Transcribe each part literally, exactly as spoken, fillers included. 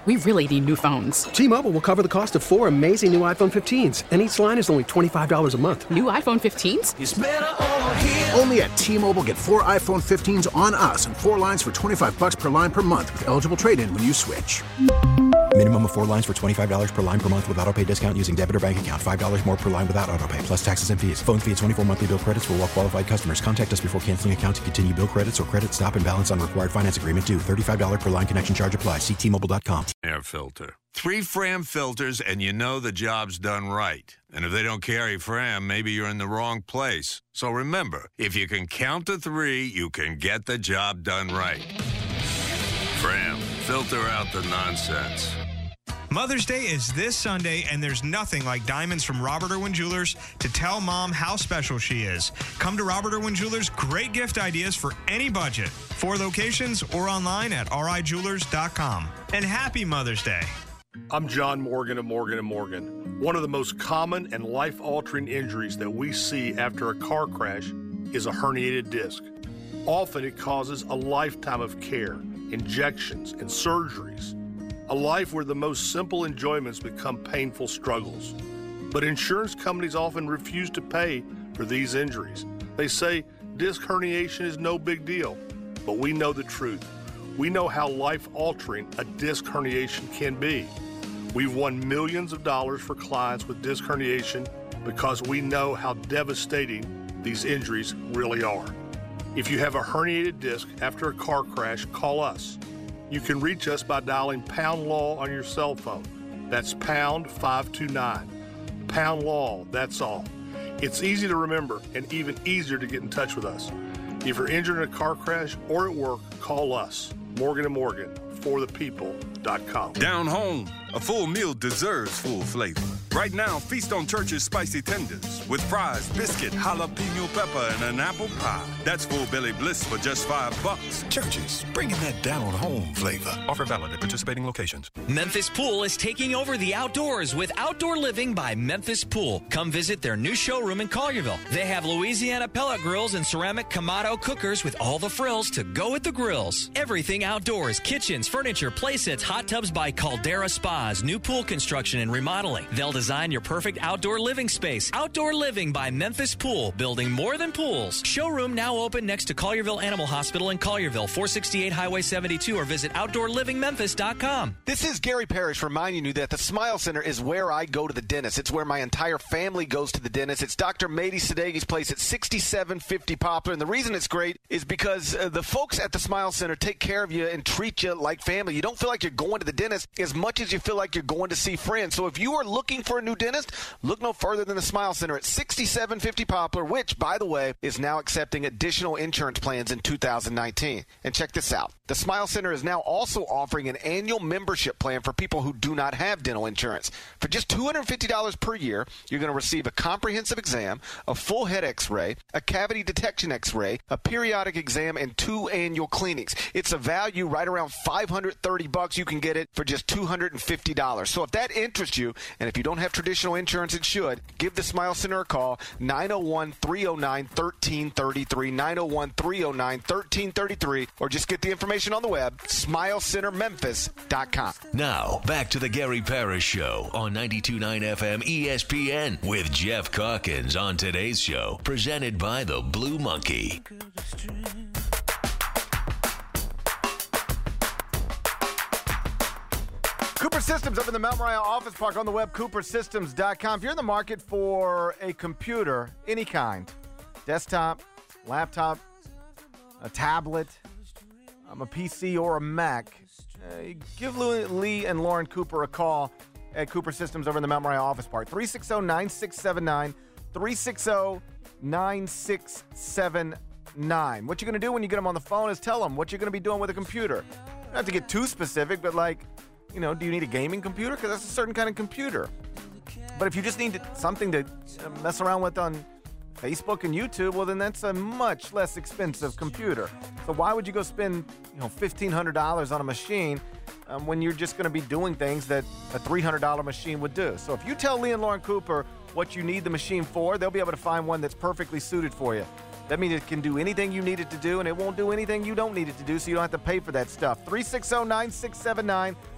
We really need new phones. T-Mobile will cover the cost of four amazing new iPhone fifteens, and each line is only twenty-five dollars a month. New iPhone fifteens? It's better over here. Only at T-Mobile, get four iPhone fifteens on us and four lines for twenty-five dollars per line per month with eligible trade-in when you switch. Minimum of four lines for twenty-five dollars per line per month with autopay discount using debit or bank account. five dollars more per line without autopay, plus taxes and fees. Phone fee at twenty-four monthly bill credits for well-qualified customers. Contact us before canceling account to continue bill credits or credit stop and balance on required finance agreement due. thirty-five dollars per line connection charge applies. See T Mobile dot com. Air filter. Three Fram filters and you know the job's done right. And if they don't carry Fram, maybe you're in the wrong place. So remember, if you can count to three, you can get the job done right. Fram. Filter out the nonsense. Mother's Day is this Sunday, and there's nothing like diamonds from Robert Irwin Jewelers to tell Mom how special she is. Come to Robert Irwin Jewelers, great gift ideas for any budget. Four locations or online at r i jewelers dot com. And happy Mother's Day. I'm John Morgan of Morgan and Morgan. One of the most common and life-altering injuries that we see after a car crash is a herniated disc. Often it causes a lifetime of care, injections, and surgeries. A life where the most simple enjoyments become painful struggles. But insurance companies often refuse to pay for these injuries. They say disc herniation is no big deal, but we know the truth. We know how life-altering a disc herniation can be. We've won millions of dollars for clients with disc herniation because we know how devastating these injuries really are. If you have a herniated disc after a car crash, call us. You can reach us by dialing pound law on your cell phone. That's pound five two nine. Pound law, that's all. It's easy to remember and even easier to get in touch with us. If you're injured in a car crash or at work, call us. Morgan and Morgan, for the people dot com. Down home, a full meal deserves full flavor. Right now, feast on Church's spicy tenders with fries, biscuit, jalapeno pepper, and an apple pie. That's full belly bliss for just five bucks. Church's, bringing that down home flavor. Offer valid at participating locations. Memphis Pool is taking over the outdoors with Outdoor Living by Memphis Pool. Come visit their new showroom in Collierville. They have Louisiana pellet grills and ceramic Kamado cookers with all the frills to go with the grills. Everything outdoors, kitchens, furniture, playsets, hot tubs by Caldera Spas, new pool construction and remodeling. They'll design your perfect outdoor living space. Outdoor Living by Memphis Pool, building more than pools. Showroom now open next to Collierville Animal Hospital in Collierville, four sixty-eight Highway seventy-two, or visit outdoor living memphis dot com. This is Gary Parrish reminding you that the Smile Center is where I go to the dentist. It's where my entire family goes to the dentist. It's Doctor Mady Sadegi's place at sixty-seven fifty Poplar, and the reason it's great is because uh, the folks at the Smile Center take care of you and treat you like family. You don't feel like you're going to the dentist as much as you feel like you're going to see friends. So if you are looking for a new dentist, look no further than the Smile Center at sixty-seven fifty Poplar, which, by the way, is now accepting additional insurance plans in two thousand nineteen. And check this out. The Smile Center is now also offering an annual membership plan for people who do not have dental insurance. For just two hundred fifty dollars per year, you're going to receive a comprehensive exam, a full head x-ray, a cavity detection x-ray, a periodic exam, and two annual cleanings. It's a value right around five hundred thirty bucks. You can get it for just two hundred fifty dollars. So if that interests you, and if you don't have traditional insurance, it should, give the Smile Center a call, nine oh one, three oh nine, one three three three, nine oh one, three oh nine, one three three three, or just get the information on the web, smile center memphis dot com. Now, back to the Gary Parrish Show on ninety-two point nine F M E S P N with Jeff Calkins on today's show, presented by the Blue Monkey. Cooper Systems up in the Mount Moriah Office Park on the web, cooper systems dot com. If you're in the market for a computer, any kind, desktop, laptop, a tablet, um, a P C, or a Mac, uh, give Lee and Lauren Cooper a call at Cooper Systems over in the Mount Moriah Office Park. three six zero, nine six seven nine, three six zero, nine six seven nine. What you're going to do when you get them on the phone is tell them what you're going to be doing with a computer. You don't have to get too specific, but like, you know, do you need a gaming computer? Because that's a certain kind of computer. But if you just need something to mess around with on Facebook and YouTube, well, then that's a much less expensive computer. So why would you go spend, you know, fifteen hundred dollars on a machine um, when you're just going to be doing things that a three hundred dollars machine would do? So if you tell Lee and Lauren Cooper what you need the machine for, they'll be able to find one that's perfectly suited for you. That means it can do anything you need it to do, and it won't do anything you don't need it to do, so you don't have to pay for that stuff. three six zero, nine six seven nine,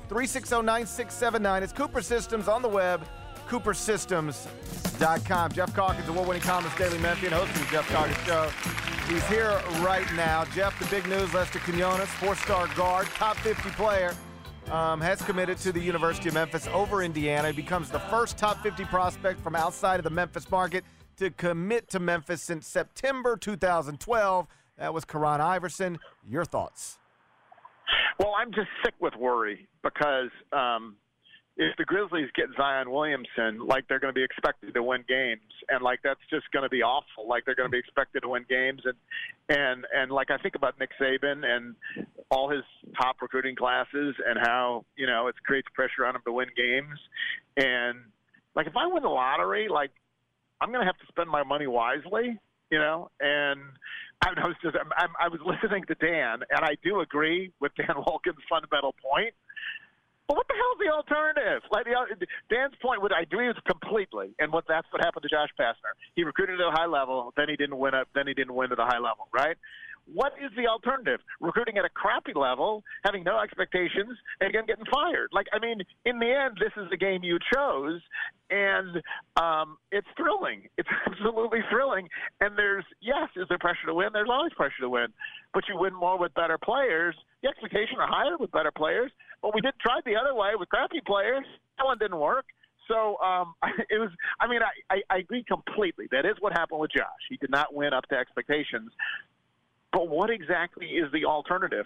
three six zero, nine six seven nine. It's Cooper Systems on the web, cooper systems dot com. Jeff Calkins, award-winning columnist, Daily Memphian, host of the Jeff Calkins Show. He's here right now. Jeff, the big news, Lester Quinones, four-star guard, top fifty player, um, has committed to the University of Memphis over Indiana. He becomes the first top fifty prospect from outside of the Memphis market to commit to Memphis since September two thousand twelve. That was Karan Iverson. Your thoughts? Well, I'm just sick with worry because um, if the Grizzlies get Zion Williamson, like they're going to be expected to win games, and like that's just going to be awful. Like they're going to be expected to win games, and and and like I think about Nick Saban and all his top recruiting classes and how you know it creates pressure on him to win games, and like if I win the lottery, like I'm going to have to spend my money wisely, you know, and. I was just, I'm, I was listening to Dan, and I do agree with Dan Wolken's fundamental point. But what the hell is the alternative? Like the, Dan's point, would I agree with completely, and what that's what happened to Josh Pastner. He recruited at a high level, then he didn't win up, then he didn't win at a high level, right? What is the alternative? Recruiting at a crappy level, having no expectations, and again getting fired. Like, I mean, in the end, this is the game you chose, and um, it's thrilling. It's absolutely thrilling. And there's, yes, is there pressure to win? There's always pressure to win. But you win more with better players. The expectations are higher with better players. But we did try the other way with crappy players. That one didn't work. So um, it was. I mean, I, I, I agree completely. That is what happened with Josh. He did not win up to expectations. But what exactly is the alternative?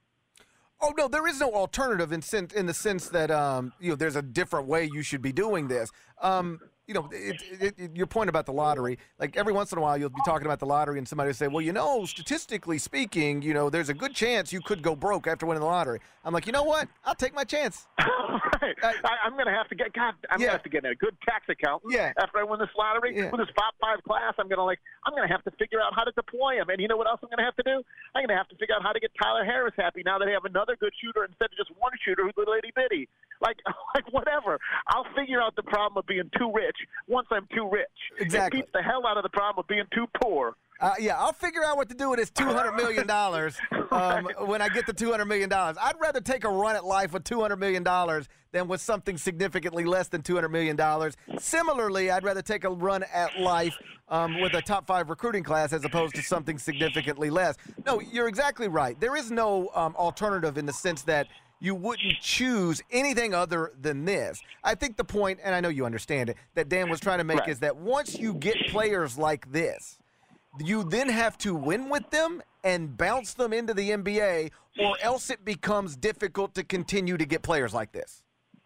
Oh, no, there is no alternative in, sen- in the sense that, um, you know, there's a different way you should be doing this. Um, you know, it, it, it, your point about the lottery, like every once in a while you'll be talking about the lottery and somebody will say, well, you know, statistically speaking, you know, there's a good chance you could go broke after winning the lottery. I'm like, you know what? I'll take my chance. Right. I, I'm going to have to get, God, I'm Yeah. going to have to get a good tax accountant Yeah. after I win this lottery. Yeah. With this top five class, I'm going to like, I'm going to have to figure out how to deploy him. And you know what else I'm going to have to do? I'm going to have to figure out how to get Tyler Harris happy now that they have another good shooter instead of just one shooter who's little itty bitty. Like, like whatever. I'll figure out the problem of being too rich once I'm too rich. Exactly. It beats the hell out of the problem of being too poor. Uh, yeah, I'll figure out what to do with this two hundred million dollars um, when I get the two hundred million dollars. I'd rather take a run at life with two hundred million dollars than with something significantly less than two hundred million dollars. Similarly, I'd rather take a run at life um, with a top five recruiting class as opposed to something significantly less. No, you're exactly right. There is no um, alternative in the sense that you wouldn't choose anything other than this. I think the point, and I know you understand it, that Dan was trying to make Right. is that once you get players like this, you then have to win with them and bounce them into the N B A, or else it becomes difficult to continue to get players like this.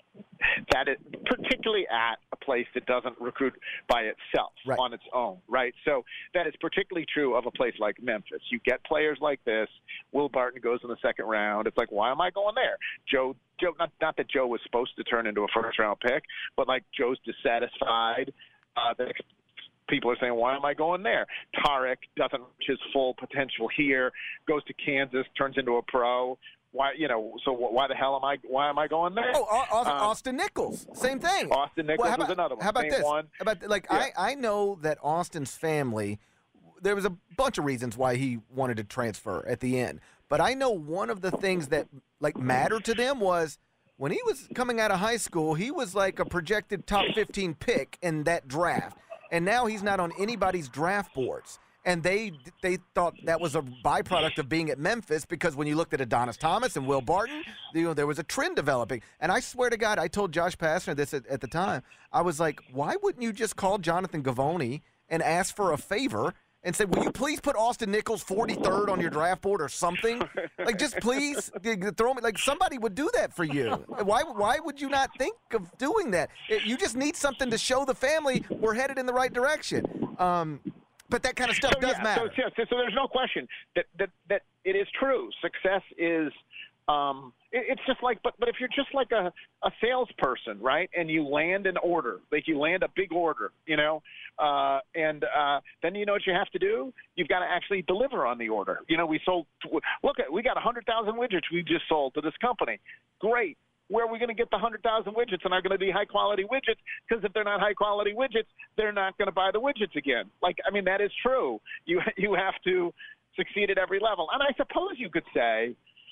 That is particularly at a place that doesn't recruit by itself Right. on its own, right? So that is particularly true of a place like Memphis. You get players like this. Will Barton goes in the second round. It's like, why am I going there? Joe, Joe, not not that Joe was supposed to turn into a first round pick, but like Joe's dissatisfied. Uh, the people are saying, why am I going there? Tarek doesn't reach his full potential here. Goes to Kansas, turns into a pro. Why, you know? So why the hell am I? Why am I going there? Oh, Au- Au- Um, Austin Nichols, same thing. Austin Nichols Well, how was about- another one. How about Same this? one. How about like Yeah. I, I know that Austin's family. There was a bunch of reasons why he wanted to transfer at the end, but I know one of the things that like mattered to them was when he was coming out of high school, he was like a projected top fifteen pick in that draft, and now he's not on anybody's draft boards. And they they thought that was a byproduct of being at Memphis because when you looked at Adonis Thomas and Will Barton, you know, there was a trend developing. And I swear to God, I told Josh Pastner this at, at the time. I was like, why wouldn't you just call Jonathan Givony and ask for a favor and say, will you please put Austin Nichols forty-third on your draft board or something? Like, just please throw me. Like, somebody would do that for you. Why Why would you not think of doing that? You just need something to show the family we're headed in the right direction. Um But that kind of stuff so, does yeah, matter. So, so, so there's no question that, that, that it is true. Success is um, it, it's just like, but but if you're just like a, a salesperson, right, and you land an order, like you land a big order, you know, uh, and uh, then you know what you have to do? You've got to actually deliver on the order. You know, we sold, look, at we got one hundred thousand widgets we just sold to this company. Great. Where are we going to get the one hundred thousand widgets, and are going to be high-quality widgets? Because if they're not high-quality widgets, they're not going to buy the widgets again. Like, I mean, that is true. You you have to succeed at every level. And I suppose you could say,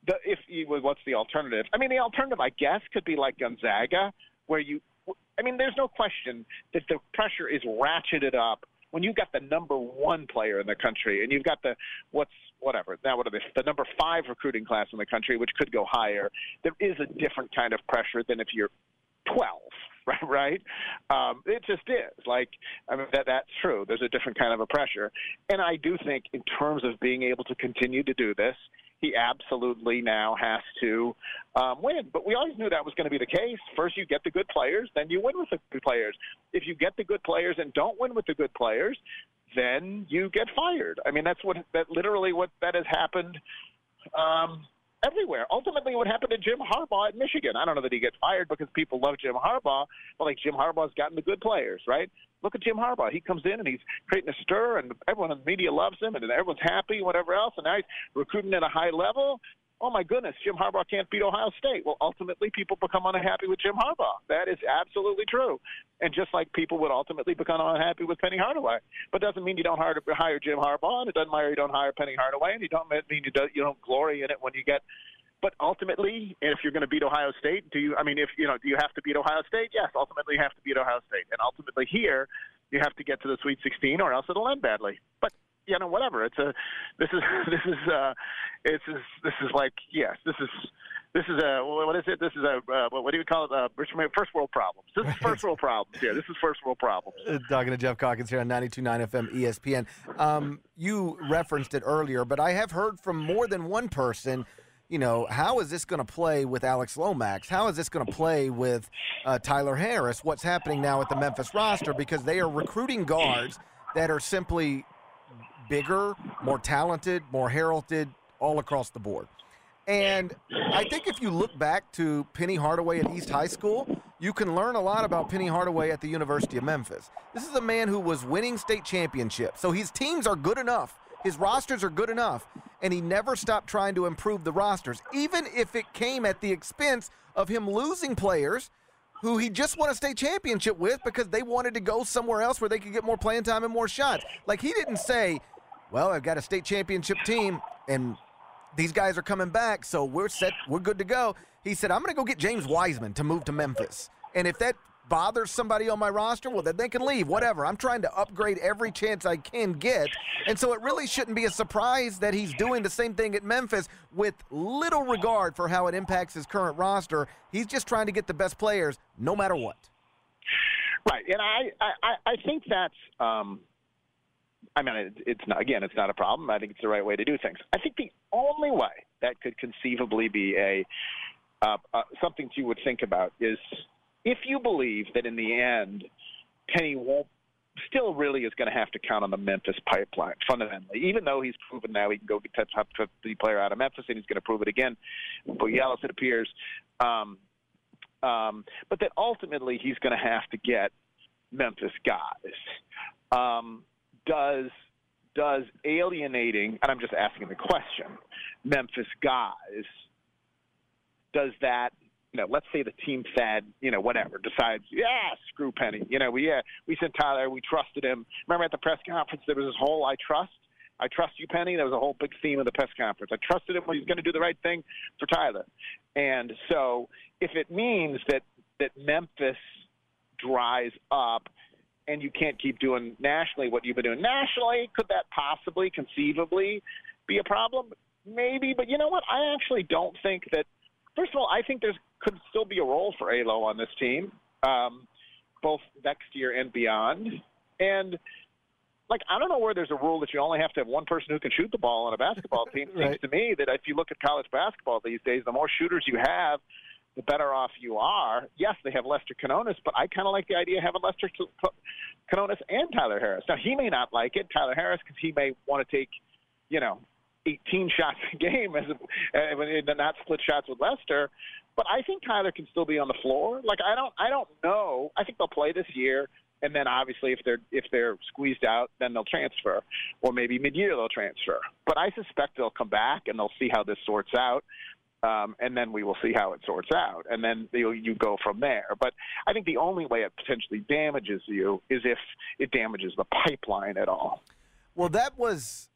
the if you, what's the alternative? I mean, the alternative, I guess, could be like Gonzaga, where you. I mean, there's no question that the pressure is ratcheted up when you've got the number one player in the country and you've got the what's whatever now what are they the number five recruiting class in the country, which could go higher. There is a different kind of pressure than if you're twelve. Right, right. Um, it just is. Like, I mean, that that's true. There's a different kind of a pressure. And I do think in terms of being able to continue to do this, he absolutely now has to um, win. But we always knew that was going to be the case. First you get the good players, then you win with the good players. If you get the good players and don't win with the good players, then you get fired. I mean, that's what that literally what that has happened um everywhere. Ultimately, what happened to Jim Harbaugh at Michigan? I don't know that he gets fired because people love Jim Harbaugh, but like Jim Harbaugh's gotten the good players, right? Look at Jim Harbaugh. He comes in and he's creating a stir, and everyone in the media loves him, and everyone's happy, whatever else, and now he's recruiting at a high level. Oh, my goodness, Jim Harbaugh can't beat Ohio State. Well, ultimately, people become unhappy with Jim Harbaugh. That is absolutely true. And just like people would ultimately become unhappy with Penny Hardaway. But it doesn't mean you don't hire, hire Jim Harbaugh, and it doesn't mean you don't hire Penny Hardaway, and you don't mean you don't, you don't glory in it when you get – but ultimately, if you're going to beat Ohio State, do you – I mean, if you know, do you have to beat Ohio State? Yes, ultimately you have to beat Ohio State. And ultimately here, you have to get to the Sweet sixteen or else it'll end badly. But – you know, whatever. It's a, this is, this is, uh, it's, this is like, yes, this is, this is a, what is it? This is a, uh, what do you call it? Uh, first world problems. This is first world problems here. This is first world problems. Uh, talking to Jeff Calkins here on ninety-two point nine F M E S P N. Um, you referenced it earlier, but I have heard from more than one person, you know, how is this going to play with Alex Lomax? How is this going to play with uh, Tyler Harris? What's happening now at the Memphis roster? Because they are recruiting guards that are simply bigger, more talented, more heralded, all across the board. And I think if you look back to Penny Hardaway at East High School, you can learn a lot about Penny Hardaway at the University of Memphis. This is a man who was winning state championships, so his teams are good enough. His rosters are good enough, and he never stopped trying to improve the rosters, even if it came at the expense of him losing players who he just won a state championship with because they wanted to go somewhere else where they could get more playing time and more shots. Like, he didn't say, well, I've got a state championship team, and these guys are coming back, so we're set, we're good to go. He said, I'm going to go get James Wiseman to move to Memphis. And if that bothers somebody on my roster, well, then they can leave, whatever. I'm trying to upgrade every chance I can get. And so it really shouldn't be a surprise that he's doing the same thing at Memphis with little regard for how it impacts his current roster. He's just trying to get the best players no matter what. Right, and I, I, I think that's um, – I mean, it, it's not, again, it's not a problem. I think it's the right way to do things. I think the only way that could conceivably be a uh, uh, something you would think about is if you believe that in the end, Penny won't still really is going to have to count on the Memphis pipeline fundamentally, even though he's proven now he can go get that top fifty player out of Memphis, and he's going to prove it again. But Yellis, it appears. Um, um, but that ultimately he's going to have to get Memphis guys. Um, Does does alienating, and I'm just asking the question, Memphis guys, does that, you know, let's say the team fed, you know, whatever, decides, yeah, screw Penny. You know, we yeah, we sent Tyler, we trusted him. Remember at the press conference there was this whole I trust, I trust you, Penny. That was a whole big theme of the press conference. I trusted him when he's going to do the right thing for Tyler. And so if it means that that Memphis dries up, and you can't keep doing nationally what you've been doing nationally, could that possibly, conceivably be a problem? Maybe, but you know what? I actually don't think that – first of all, I think there could still be a role for A L O on this team, um, both next year and beyond. And, like, I don't know where there's a rule that you only have to have one person who can shoot the ball on a basketball team. It Right. seems to me that if you look at college basketball these days, the more shooters you have, the better off you are. Yes, they have Lester Canonis, but I kind of like the idea of having Lester Canonis and Tyler Harris. Now, he may not like it, Tyler Harris, because he may want to take, you know, eighteen shots a game as a, and not split shots with Lester. But I think Tyler can still be on the floor. Like, I don't, I don't know. I think they'll play this year, and then obviously if they're if they're squeezed out, then they'll transfer, or maybe mid-year they'll transfer. But I suspect they'll come back and they'll see how this sorts out. Um, and then we will see how it sorts out, and then you, you go from there. But I think the only way it potentially damages you is if it damages the pipeline at all. Well, that was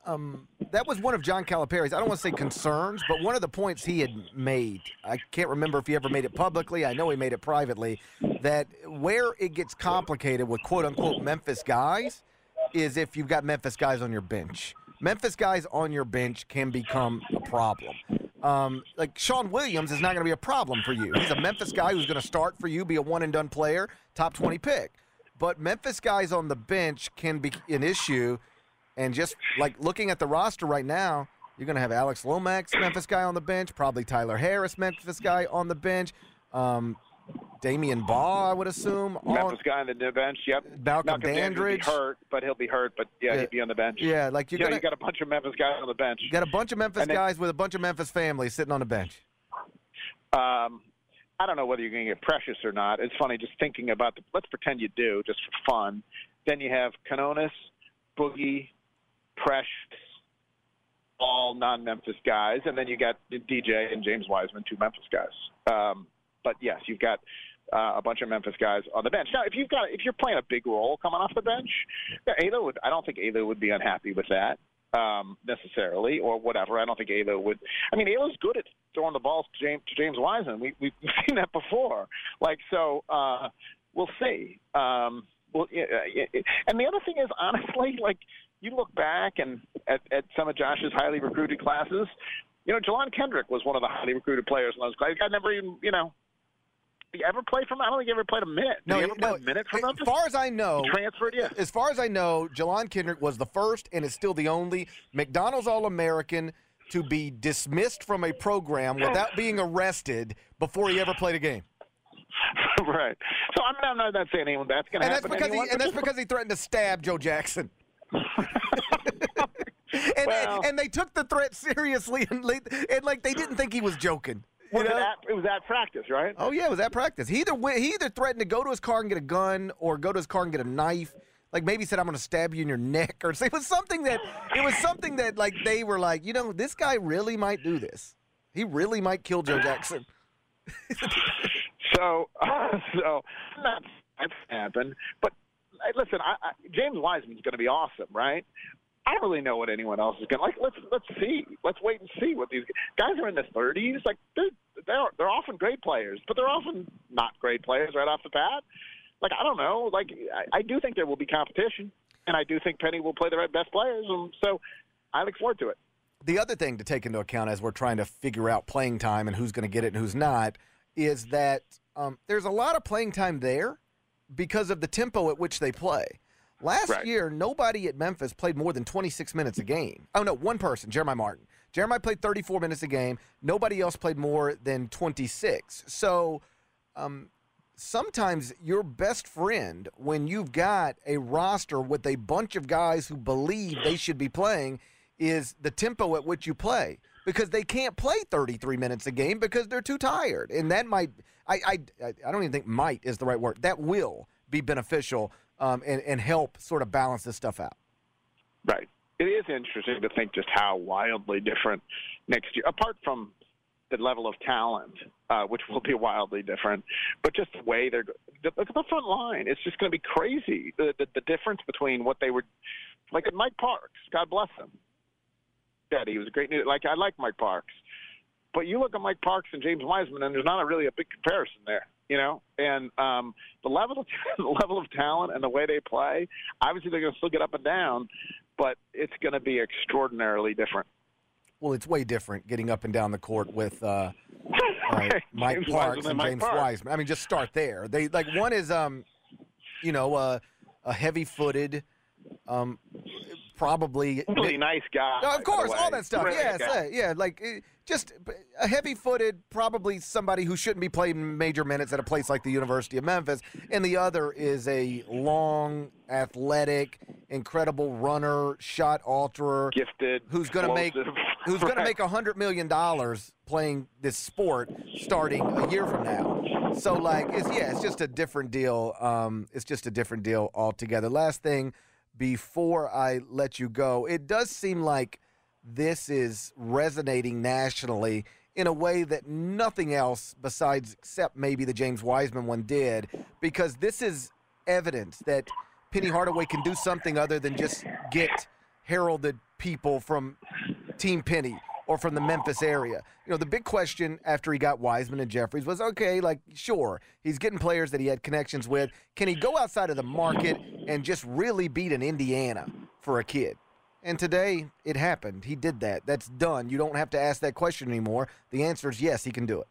um, that was one of John Calipari's, I don't want to say concerns, but one of the points he had made. I can't remember if he ever made it publicly. I know he made it privately. That where it gets complicated with quote-unquote Memphis guys is if you've got Memphis guys on your bench. Memphis guys on your bench can become a problem. Um, like Sean Williams is not going to be a problem for you. He's a Memphis guy who's going to start for you, be a one-and-done player, top twenty pick. But Memphis guys on the bench can be an issue. And just like looking at the roster right now, you're going to have Alex Lomax, Memphis guy on the bench, probably Tyler Harris, Memphis guy on the bench, um, Damian Baugh, I would assume. Memphis guy on the bench, yep. Malcolm, Malcolm Dandridge. Dandridge. Be hurt, but he'll be hurt, but yeah, Yeah. he'd be on the bench. Yeah, like you're yeah, gonna, you got a bunch of Memphis guys on the bench. You got a bunch of Memphis And then- guys with a bunch of Memphis families sitting on the bench. Um, I don't know whether you're going to get Precious or not. It's funny just thinking about the. Let's pretend you do, just for fun. Then you have Canonis, Boogie, Precious, all non-Memphis guys, and then you got D J and James Wiseman, two Memphis guys. Um, but yes, you've got uh, a bunch of Memphis guys on the bench. Now, if you've got if you're playing a big role coming off the bench, yeah, Alo would. I don't think Alo would be unhappy with that. Um, necessarily, or whatever. I don't think Alo would. I mean, Alo's good at throwing the balls to James, to James Wiseman. We, we've seen that before. Like, so uh, we'll see. Um, well, yeah, yeah, and the other thing is, honestly, like you look back and at, at some of Josh's highly recruited classes. You know, Jelon Kendrick was one of the highly recruited players in those classes. I never even, you know. Did he ever play for I don't think he ever played a minute. Did No, he ever no, play a minute for as Memphis? far as I know, He transferred, yeah. As far as I know, Jelon Kendrick was the first and is still the only McDonald's All-American to be dismissed from a program without being arrested before he ever played a game. Right. So I'm not, I'm not saying anyone that's going to And that's happen. because to anyone, he and but that's just- because he threatened to stab Joe Jackson. and, Well- and they took the threat seriously, and, like- and like they didn't think he was joking. You Was it, know? at, it was at practice, right? Oh yeah, it was at practice. He either went, he either threatened to go to his car and get a gun, or go to his car and get a knife. Like maybe he said, "I'm going to stab you in your neck," or it was something that it was something that like they were like, you know, this guy really might do this. He really might kill Joe Jackson. So, uh, so not that's happened. But hey, listen, I, I, James Wiseman's going to be awesome, right? I don't really know what anyone else is going to like. Let's let's see. Let's wait and see what these guys are in their thirties. Like they're they're they're often great players, but they're often not great players right off the bat. Like I don't know. Like I, I do think there will be competition, and I do think Penny will play the right best players. And so I look forward to it. The other thing to take into account as we're trying to figure out playing time and who's going to get it and who's not is that um, there's a lot of playing time there because of the tempo at which they play. Last Right. year, nobody at Memphis played more than twenty-six minutes a game. Oh, no, one person, Jeremiah Martin. Jeremiah played thirty-four minutes a game. Nobody else played more than twenty-six. So um, sometimes your best friend, when you've got a roster with a bunch of guys who believe they should be playing, is the tempo at which you play. Because they can't play thirty-three minutes a game because they're too tired. And that might, I, I, I don't even think might is the right word. That will be beneficial um, and, and help sort of balance this stuff out. Right. It is interesting to think just how wildly different next year, apart from the level of talent, uh, which will be wildly different, but just the way they're – look at the front line. It's just going to be crazy, the, the, the difference between what they were – like Mike Parks, God bless him. Yeah, he was a great – like I like Mike Parks. But you look at Mike Parks and James Wiseman, and there's not a really a big comparison there, you know. And um, the level of the level of talent and the way they play, obviously they're going to still get up and down, but it's going to be extraordinarily different. Well, it's way different getting up and down the court with uh, uh, Mike James Parks Wiseman and Mike James Parks. Wiseman. I mean, just start there. They like one is, um, you know, uh, a heavy-footed, um, probably Really nice guy. No, of course, by the all way. that stuff. Really Yes, nice guy. yeah, yeah, like eh, just a heavy-footed, probably somebody who shouldn't be playing major minutes at a place like the University of Memphis. And the other is a long, athletic, incredible runner, shot alterer, gifted, who's going to make explosive. who's going to Right. make a hundred million dollars playing this sport starting a year from now. So, like, it's yeah, it's just a different deal. Um, it's just a different deal altogether. Last thing before I let you go, it does seem like this is resonating nationally in a way that nothing else besides except maybe the James Wiseman one did, because this is evidence that Penny Hardaway can do something other than just get heralded people from Team Penny or from the Memphis area. You know, the big question after he got Wiseman and Jeffries was, okay, like, sure, he's getting players that he had connections with. Can he go outside of the market and just really beat an Indiana for a kid? And today, it happened. He did that. That's done. You don't have to ask that question anymore. The answer is yes, he can do it.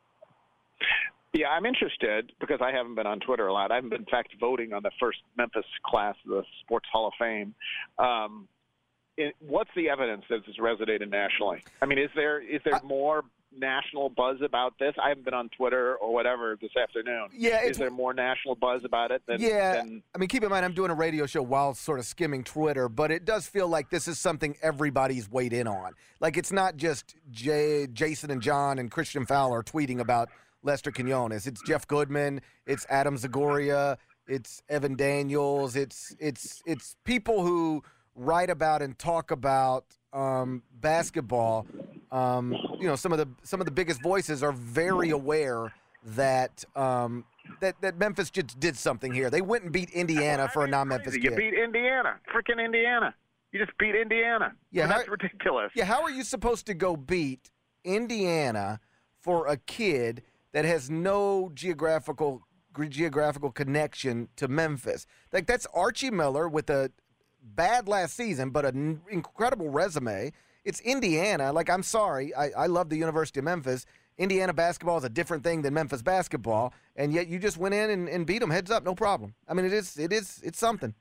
Yeah, I'm interested because I haven't been on Twitter a lot. I haven't been, in fact, voting on the first Memphis class of the Sports Hall of Fame. Um, it, what's the evidence that this has resonated nationally? I mean, is there is there more national buzz about this? I haven't been on Twitter or whatever this afternoon. Yeah, is there more national buzz about it than? Yeah, than, I mean, keep in mind, I'm doing a radio show while sort of skimming Twitter, but it does feel like this is something everybody's weighed in on. Like, it's not just Jay, Jason and John and Christian Fowler tweeting about Lester Quinones. It's Jeff Goodman. It's Adam Zagoria. It's Evan Daniels. It's it's it's people who write about and talk about um, basketball. Um, you know, some of the some of the biggest voices are very aware that um, that that Memphis just did something here. They went and beat Indiana for a non-Memphis kid. You beat Indiana, freaking Indiana. You just beat Indiana. Yeah, and how, that's ridiculous. Yeah, how are you supposed to go beat Indiana for a kid that has no geographical geographical connection to Memphis? Like, that's Archie Miller with a bad last season, but an incredible resume. It's Indiana. Like, I'm sorry. I, I love the University of Memphis. Indiana basketball is a different thing than Memphis basketball, and yet you just went in and, and beat them heads up, no problem. I mean, it is, it is, it's something.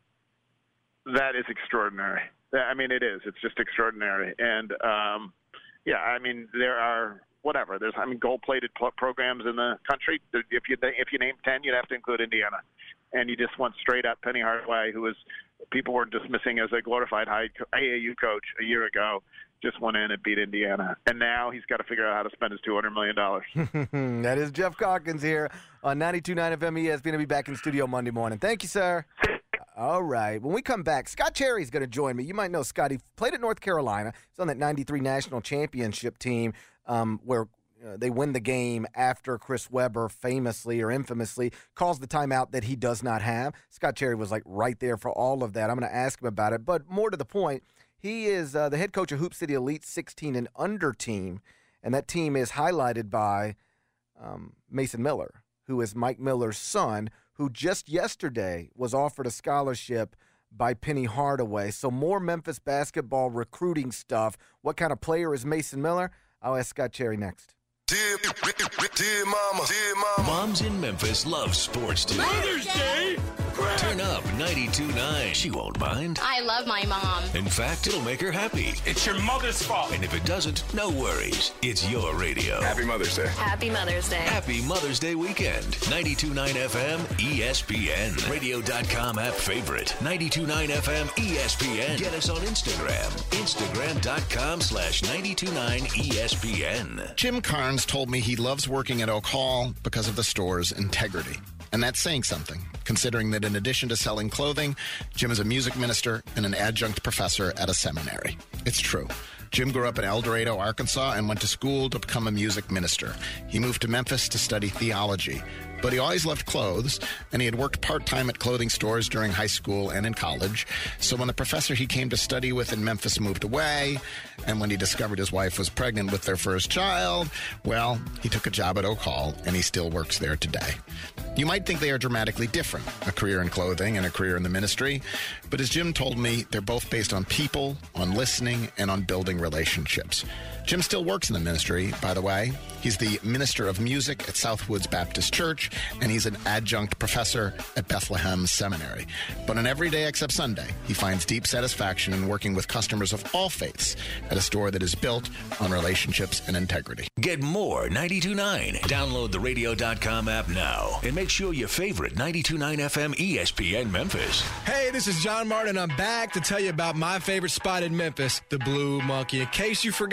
That is extraordinary. I mean, it is. It's just extraordinary. And, um, yeah, I mean, there are whatever. There's, I mean, gold-plated pl- programs in the country. If you if you name ten, you'd have to include Indiana. And you just went straight up Penny Hardaway, who was people were dismissing as a glorified high A A U coach a year ago, just went in and beat Indiana. And now he's got to figure out how to spend his two hundred million dollars. That is Jeff Calkins here on ninety-two point nine F M E S P N. I'll be back in studio Monday morning. Thank you, sir. All right. When we come back, Scott Cherry's going to join me. You might know Scott. He played at North Carolina. He's on that ninety-three national championship team um, where uh, they win the game after Chris Webber famously or infamously calls the timeout that he does not have. Scott Cherry was like right there for all of that. I'm going to ask him about it. But more to the point, he is uh, the head coach of Hoop City Elite sixteen and under team, and that team is highlighted by um, Mason Miller, who is Mike Miller's son, who just yesterday was offered a scholarship by Penny Hardaway. So more Memphis basketball recruiting stuff. What kind of player is Mason Miller? I'll ask Scott Cherry next. Dear, dear mama, dear mama. Moms in Memphis love sports too. Mother's Day! Turn up ninety-two point nine. She won't mind. I love my mom. In fact, it'll make her happy. It's your mother's fault. And if it doesn't, no worries. It's your radio. Happy Mother's Day. Happy Mother's Day. Happy Mother's Day weekend. ninety-two point nine F M E S P N. Radio dot com app favorite. ninety-two point nine F M E S P N. Get us on Instagram. Instagram dot com slash ninety-two point nine E S P N. Jim Carnes told me he loves working at Oak Hall because of the store's integrity. And that's saying something, considering that in addition to selling clothing, Jim is a music minister and an adjunct professor at a seminary. It's true. Jim grew up in El Dorado, Arkansas, and went to school to become a music minister. He moved to Memphis to study theology. But he always loved clothes, and he had worked part-time at clothing stores during high school and in college. So when the professor he came to study with in Memphis moved away, and when he discovered his wife was pregnant with their first child, well, he took a job at Oak Hall, and he still works there today. You might think they are dramatically different, a career in clothing and a career in the ministry, but as Jim told me, they're both based on people, on listening, and on building relationships. Jim still works in the ministry, by the way. He's the minister of music at Southwoods Baptist Church, and he's an adjunct professor at Bethlehem Seminary. But on every day except Sunday, he finds deep satisfaction in working with customers of all faiths at a store that is built on relationships and integrity. Get more ninety-two point nine. Download the radio dot com app now and make sure your favorite ninety-two point nine F M E S P N Memphis. Hey, this is John Martin. I'm back to tell you about my favorite spot in Memphis, the Blue Monkey. In case you've forgotten and you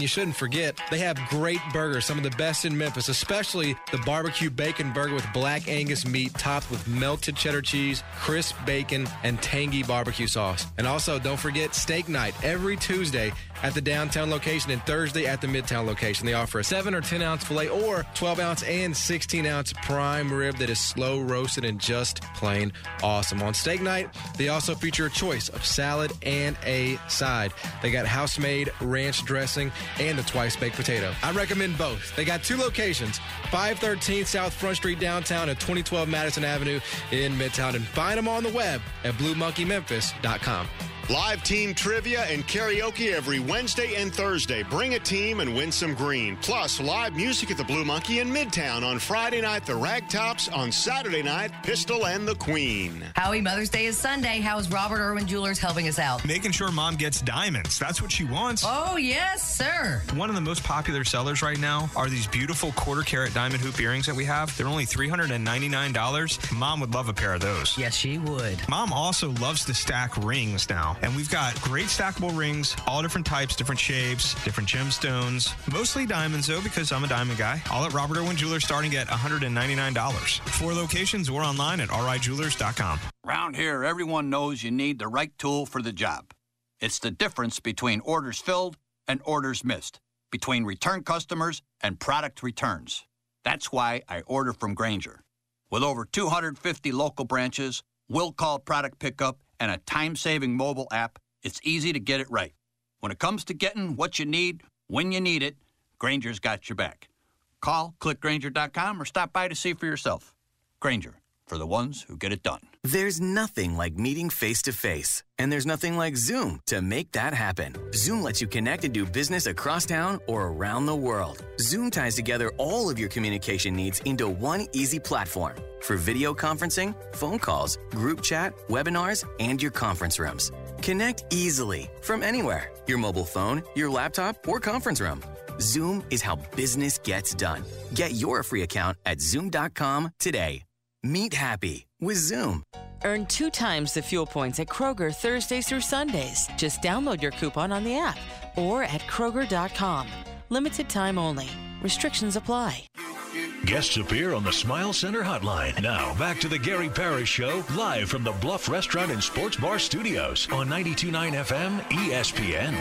you shouldn't forget, they have great burgers, some of the best in Memphis, especially the barbecue bacon burger with black Angus meat topped with melted cheddar cheese, crisp bacon, and tangy barbecue sauce. And also, don't forget steak night every Tuesday at the downtown location and Thursday at the midtown location. They offer a seven or ten ounce filet or twelve ounce and sixteen ounce prime rib that is slow roasted and just plain awesome. On steak night, they also feature a choice of salad and a side. They got house-made ranch dressing and the twice-baked potato. I recommend both. They got two locations, five thirteen South Front Street downtown and twenty twelve Madison Avenue in Midtown. And find them on the web at blue monkey memphis dot com. Live team trivia and karaoke every Wednesday and Thursday. Bring a team and win some green. Plus, live music at the Blue Monkey in Midtown on Friday night, the Ragtops. On Saturday night, Pistol and the Queen. Howie, Mother's Day is Sunday. How is Robert Irwin Jewelers helping us out? Making sure Mom gets diamonds. That's what she wants. Oh, yes, sir. One of the most popular sellers right now are these beautiful quarter carat diamond hoop earrings that we have. They're only three hundred ninety-nine dollars. Mom would love a pair of those. Yes, she would. Mom also loves to stack rings now. And we've got great stackable rings, all different types, different shapes, different gemstones. Mostly diamonds, though, because I'm a diamond guy. All at Robert Irwin Jewelers starting at one hundred ninety-nine dollars. Four locations or online at r i jewelers dot com. Around here, everyone knows you need the right tool for the job. It's the difference between orders filled and orders missed, between return customers and product returns. That's why I order from Grainger. With over two hundred fifty local branches, will call product pickup, and a time-saving mobile app, it's easy to get it right. When it comes to getting what you need, when you need it, Grainger's got your back. Call, click Grainger dot com, or stop by to see for yourself. Grainger, for the ones who get it done. There's nothing like meeting face-to-face, and there's nothing like Zoom to make that happen. Zoom lets you connect and do business across town or around the world. Zoom ties together all of your communication needs into one easy platform for video conferencing, phone calls, group chat, webinars, and your conference rooms. Connect easily from anywhere, your mobile phone, your laptop, or conference room. Zoom is how business gets done. Get your free account at zoom dot com today. Meet happy with Zoom. Earn two times the fuel points at Kroger Thursdays through Sundays. Just download your coupon on the app or at kroger dot com. Limited time only. Restrictions apply. Guests appear on the Smile Center hotline. Now, back to the Gary Parrish Show, live from the Bluff Restaurant and Sports Bar Studios on ninety-two point nine F M E S P N.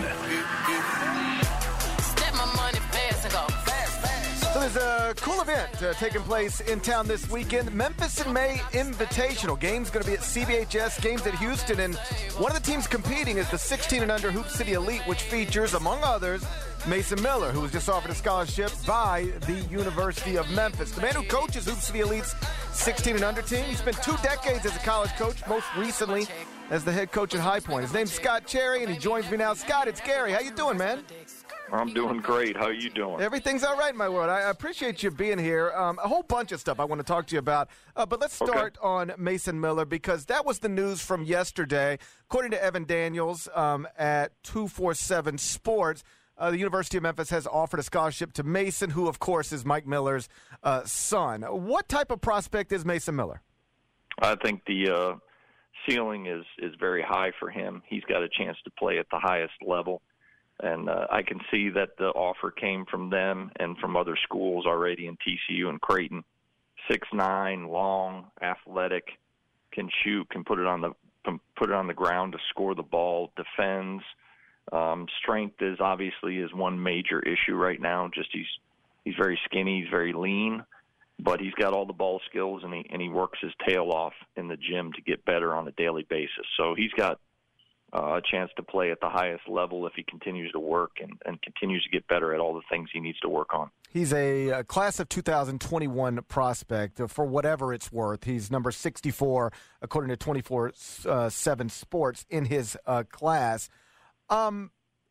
Step my money fast and go fast, fast. So there's a cool event uh, taking place in town this weekend. Memphis in May Invitational. Game's going to be at C B H S, games at Houston, and one of the teams competing is the sixteen and under Hoop City Elite, which features, among others, Mason Miller, who was just offered a scholarship by the University of Memphis. The man who coaches Hoop City Elite's sixteen and under team, he spent two decades as a college coach, most recently as the head coach at High Point. His name's Scott Cherry, and he joins me now. Scott, it's Gary. How you doing, man? I'm doing great. How are you doing? Everything's all right in my world. I appreciate you being here. Um, a whole bunch of stuff I want to talk to you about. Uh, but let's start okay. on Mason Miller, because that was the news from yesterday. According to Evan Daniels um, at two forty-seven Sports, uh, the University of Memphis has offered a scholarship to Mason, who, of course, is Mike Miller's uh, son. What type of prospect is Mason Miller? I think the uh, ceiling is, is very high for him. He's got a chance to play at the highest level. And uh, I can see that the offer came from them and from other schools already in T C U and Creighton. six nine, long, athletic, can shoot, can put it on the put it on the ground to score the ball, defends. Um, strength is obviously is one major issue right now. Just he's he's very skinny, he's very lean, but he's got all the ball skills, and he and he works his tail off in the gym to get better on a daily basis. So he's got Uh, a chance to play at the highest level if he continues to work and, and continues to get better at all the things he needs to work on. He's a, a class of two thousand twenty-one prospect uh, for whatever it's worth. He's number sixty-four, according to twenty-four seven Sports, in his uh, class. Um,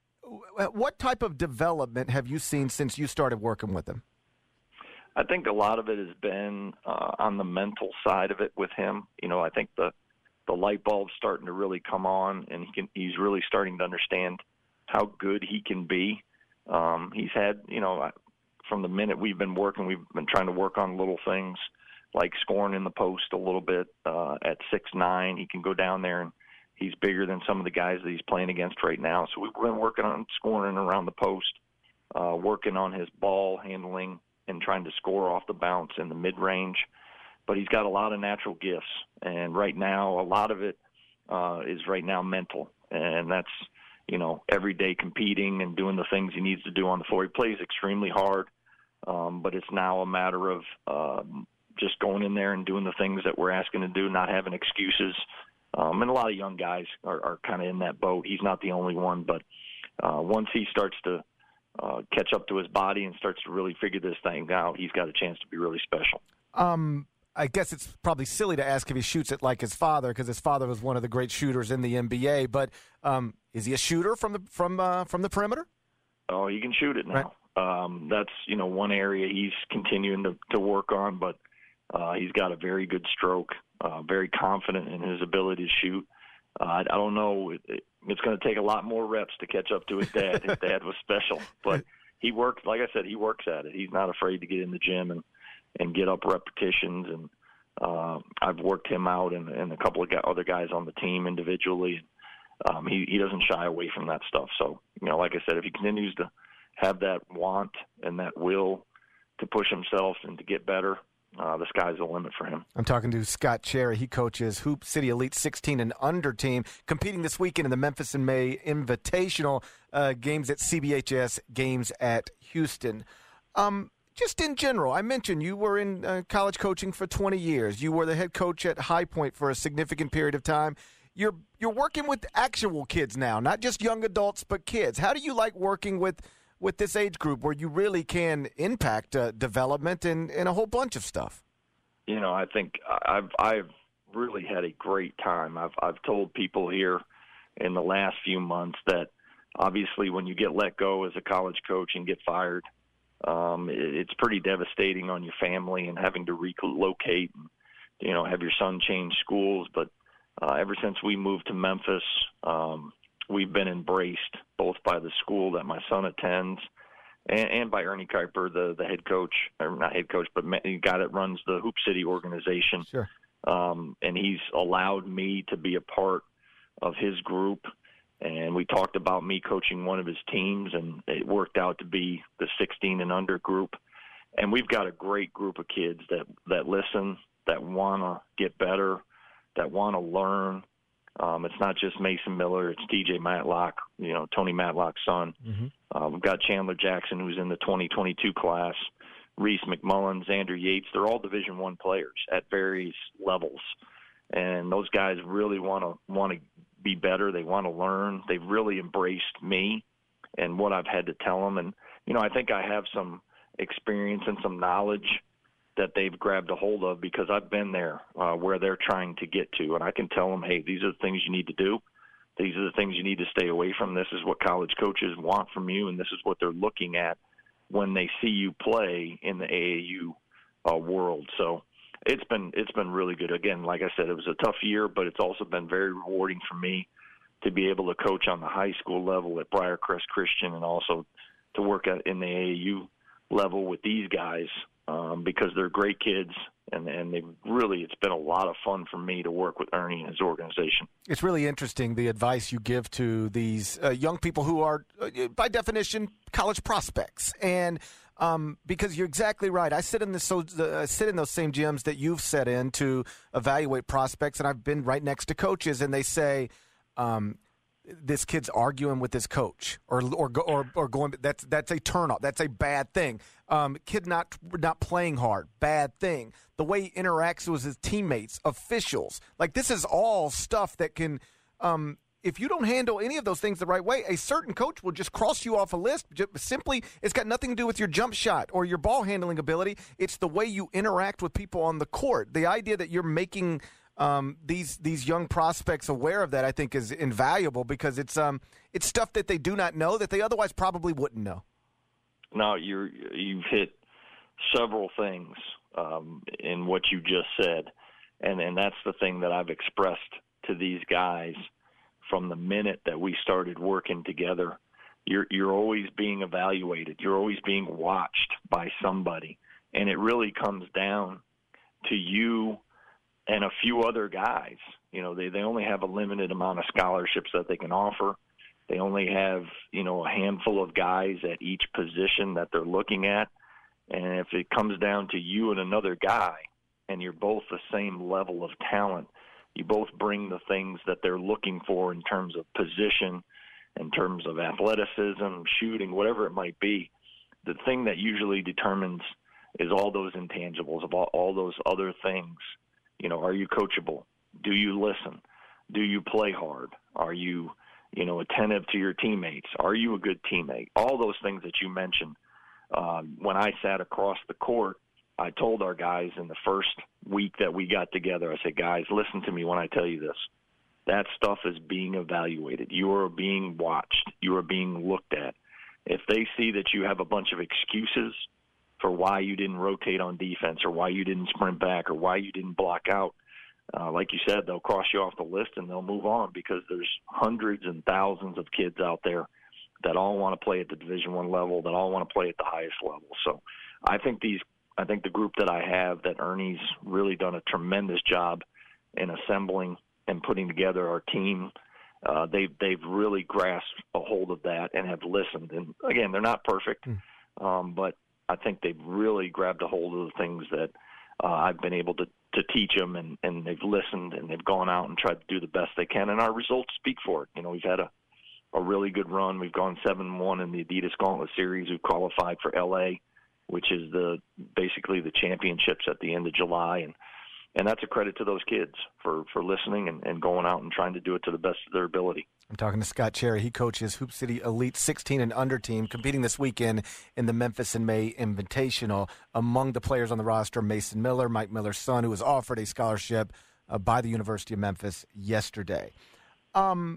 what type of development have you seen since you started working with him? I think a lot of it has been uh, on the mental side of it with him. You know, I think the the light bulb's starting to really come on, and he can, he's really starting to understand how good he can be. Um, he's had, you know, from the minute we've been working, we've been trying to work on little things like scoring in the post a little bit. Uh, at six nine, he can go down there, and he's bigger than some of the guys that he's playing against right now. So we've been working on scoring around the post. uh, working on his ball handling and trying to score off the bounce in the mid-range. But he's got a lot of natural gifts, and right now a lot of it uh, is right now mental, and that's, you know, every day competing and doing the things he needs to do on the floor. He plays extremely hard, um, but it's now a matter of um, just going in there and doing the things that we're asking to do, not having excuses. Um, and a lot of young guys are, are kind of in that boat. He's not the only one, but uh, once he starts to uh, catch up to his body and starts to really figure this thing out, he's got a chance to be really special. Um, I guess it's probably silly to ask if he shoots it like his father, because his father was one of the great shooters in the N B A. But um, is he a shooter from the from uh, from the perimeter? Oh, he can shoot it now. Right. Um, that's, you know, one area he's continuing to, to work on, but uh, he's got a very good stroke, uh, very confident in his ability to shoot. Uh, I, I don't know. It, it, it's going to take a lot more reps to catch up to his dad. His dad was special, but he works. Like I said, he works at it. He's not afraid to get in the gym and. and get up repetitions, and uh, I've worked him out and, and a couple of other guys on the team individually. Um, he, he doesn't shy away from that stuff. So, you know, like I said, if he continues to have that want and that will to push himself and to get better, uh, the sky's the limit for him. I'm talking to Scott Cherry. He coaches Hoop City Elite sixteen and under team, competing this weekend in the Memphis in May Invitational, uh, games at C B H S, games at Houston. Um, Just in general, I mentioned you were in uh, college coaching for twenty years. You were the head coach at High Point for a significant period of time. You're you're working with actual kids now, not just young adults, but kids. How do you like working with, with this age group where you really can impact uh, development and, and a whole bunch of stuff? You know, I think I've I've really had a great time. I've I've told people here in the last few months that obviously when you get let go as a college coach and get fired, Um, it, it's pretty devastating on your family and having to relocate and, you know, have your son change schools. But uh, ever since we moved to Memphis, um, we've been embraced both by the school that my son attends and, and by Ernie Kuiper, the, the head coach, or not head coach, but the guy that runs the Hoop City organization. Sure. Um, and he's allowed me to be a part of his group. And we talked about me coaching one of his teams, and it worked out to be the sixteen and under group. And we've got a great group of kids that, that listen, that want to get better, that want to learn. Um, it's not just Mason Miller. It's T J Matlock, you know, Tony Matlock's son. Mm-hmm. Uh, we've got Chandler Jackson, who's in the twenty twenty-two class, Reese McMullin, Xander Yates. They're all Division One players at various levels. And those guys really want to want to be better. They want to learn. They've really embraced me and what I've had to tell them. And, you know, I think I have some experience and some knowledge that they've grabbed a hold of because I've been there uh, where they're trying to get to. And I can tell them, hey, these are the things you need to do. These are the things you need to stay away from. This is what college coaches want from you, and this is what they're looking at when they see you play in the A A U uh, world. So it's been it's been really good. Again, like I said, it was a tough year, but it's also been very rewarding for me to be able to coach on the high school level at Briarcrest Christian and also to work at in the A A U level with these guys um, because they're great kids, and, and they really it's been a lot of fun for me to work with Ernie and his organization. It's really interesting, the advice you give to these uh, young people who are, uh, by definition, college prospects. And um, because you're exactly right. I sit in, the, so, uh, sit in those same gyms that you've set in to evaluate prospects, and I've been right next to coaches, and they say, um, this kid's arguing with his coach, or or or, or going. That's that's a turnoff. That's a bad thing. Um, kid not not playing hard, bad thing. The way he interacts with his teammates, officials, like this is all stuff that can. Um, if you don't handle any of those things the right way, a certain coach will just cross you off a list. Just simply, it's got nothing to do with your jump shot or your ball handling ability. It's the way you interact with people on the court. The idea that you're making Um, these these young prospects aware of that, I think, is invaluable because it's um it's stuff that they do not know that they otherwise probably wouldn't know. No, you're you've hit several things um, in what you just said, and and that's the thing that I've expressed to these guys from the minute that we started working together. You're you're always being evaluated. You're always being watched by somebody, and it really comes down to you and a few other guys. You know, they, they only have a limited amount of scholarships that they can offer. They only have, you know, a handful of guys at each position that they're looking at. And if it comes down to you and another guy, and you're both the same level of talent, you both bring the things that they're looking for in terms of position, in terms of athleticism, shooting, whatever it might be. The thing that usually determines is all those intangibles, of all, all those other things. You know, are you coachable? Do you listen? Do you play hard? Are you, you know, attentive to your teammates? Are you a good teammate? All those things that you mentioned. Um, when I sat across the court, I told our guys in the first week that we got together, I said, guys, listen to me when I tell you this. That stuff is being evaluated. You are being watched. You are being looked at. If they see that you have a bunch of excuses for why you didn't rotate on defense or why you didn't sprint back or why you didn't block out, uh, like you said, they'll cross you off the list and they'll move on, because there's hundreds and thousands of kids out there that all want to play at the Division One level, that all want to play at the highest level. So I think these, I think the group that I have, that Ernie's really done a tremendous job in assembling and putting together our team. Uh, they've they've really grasped a hold of that and have listened. And again, they're not perfect, mm. um, but I think they've really grabbed a hold of the things that uh, I've been able to, to teach them, and, and they've listened and they've gone out and tried to do the best they can. And our results speak for it. You know, we've had a, a really good run. We've gone seven one in the Adidas Gauntlet Series. We've qualified for L A, which is the basically the championships at the end of July. And And that's a credit to those kids for, for listening and, and going out and trying to do it to the best of their ability. I'm talking to Scott Cherry. He coaches Hoop City Elite sixteen and under team, competing this weekend in the Memphis in May Invitational. Among the players on the roster, Mason Miller, Mike Miller's son, who was offered a scholarship uh, by the University of Memphis yesterday. Um,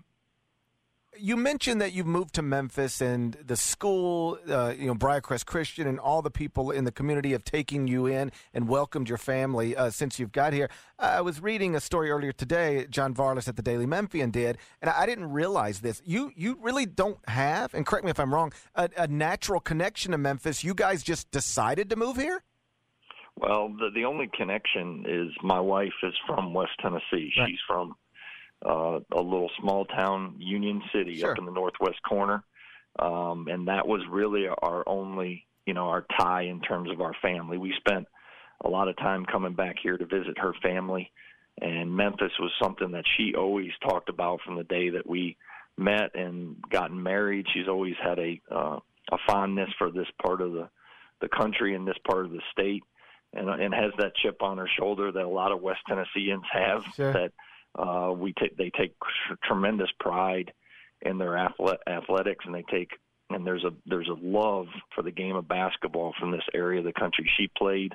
You mentioned that you've moved to Memphis, and the school, uh, you know, Briarcrest Christian, and all the people in the community have taken you in and welcomed your family uh, since you've got here. I was reading a story earlier today, John Varlas at the Daily Memphian did, and I didn't realize this. You you really don't have, and correct me if I'm wrong, a, a natural connection to Memphis. You guys just decided to move here? Well, the, the only connection is my wife is from West Tennessee. Right. She's from Uh, a little small town, Union City, sure. up in the northwest corner, um, and that was really our only, you know, our tie in terms of our family. We spent a lot of time coming back here to visit her family, and Memphis was something that she always talked about from the day that we met and gotten married. She's always had a uh, a fondness for this part of the the country and this part of the state, and, and has that chip on her shoulder that a lot of West Tennesseans have. Sure. That Uh, we take they take tr- tremendous pride in their athlete- athletics, and they take and there's a there's a love for the game of basketball from this area of the country. She played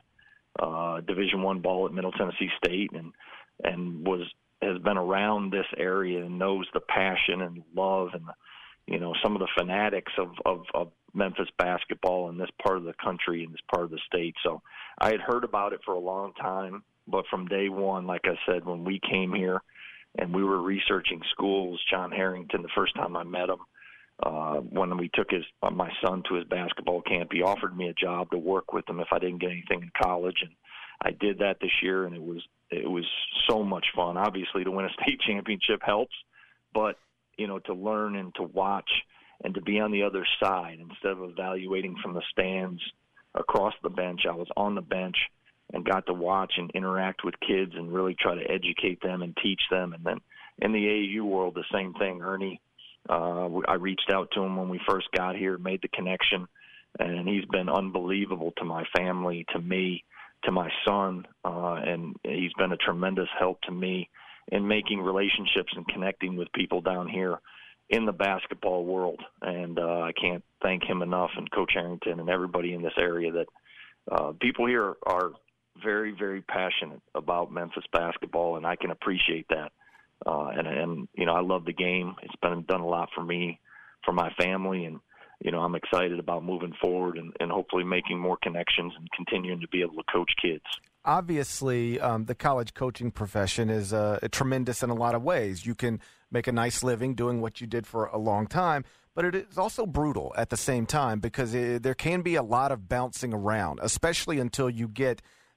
uh, Division One ball at Middle Tennessee State, and and was has been around this area and knows the passion and love and you know some of the fanatics of, of, of Memphis basketball in this part of the country and this part of the state. So I had heard about it for a long time. But from day one, like I said, when we came here and we were researching schools, John Harrington, the first time I met him, uh, when we took his uh, my son to his basketball camp, he offered me a job to work with him if I didn't get anything in college. And I did that this year, and it was it was so much fun. Obviously, to win a state championship helps, but, you know, to learn and to watch and to be on the other side instead of evaluating from the stands across the bench, I was on the bench and got to watch and interact with kids and really try to educate them and teach them. And then in the A A U world, the same thing. Ernie, uh, I reached out to him when we first got here, made the connection, and he's been unbelievable to my family, to me, to my son, uh, and he's been a tremendous help to me in making relationships and connecting with people down here in the basketball world. And uh, I can't thank him enough, and Coach Harrington and everybody in this area, that uh, people here are very, very passionate about Memphis basketball, and I can appreciate that. Uh, and, and, you know, I love the game. It's been done a lot for me, for my family, and, you know, I'm excited about moving forward and, and hopefully making more connections and continuing to be able to coach kids. Obviously, um, the college coaching profession is uh, tremendous in a lot of ways. You can make a nice living doing what you did for a long time, but it is also brutal at the same time, because it, there can be a lot of bouncing around, especially until you get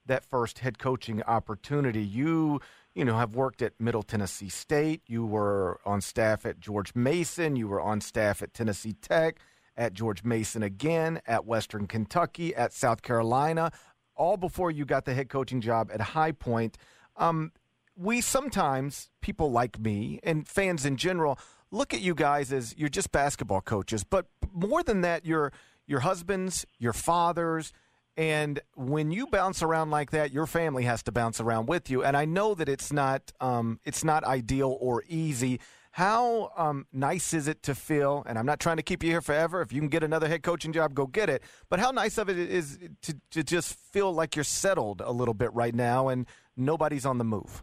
that first head coaching opportunity. You, you know, have worked at Middle Tennessee State. You were on staff at George Mason. You were on staff at Tennessee Tech, at George Mason again, at Western Kentucky, at South Carolina, all before you got the head coaching job at High Point. Um, we sometimes, people like me and fans in general, look at you guys as you're just basketball coaches. But more than that, you're your husbands, your fathers, and when you bounce around like that, your family has to bounce around with you. And I know that it's not um, it's not ideal or easy. How um, nice is it to feel, and I'm not trying to keep you here forever. If you can get another head coaching job, go get it. But how nice of it is to, to just feel like you're settled a little bit right now and nobody's on the move?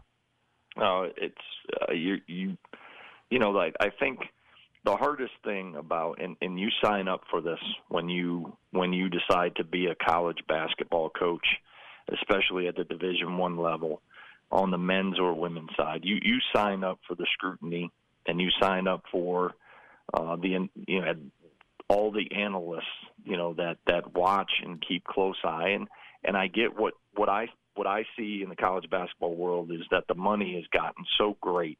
Oh, it's uh, you, you, you know, like I think the hardest thing about, and, and you sign up for this when you when you decide to be a college basketball coach, especially at the Division One level, on the men's or women's side, you you sign up for the scrutiny. And you sign up for uh, the you know all the analysts you know that, that watch and keep close eye, and, and I get what, what I what I see in the college basketball world is that the money has gotten so great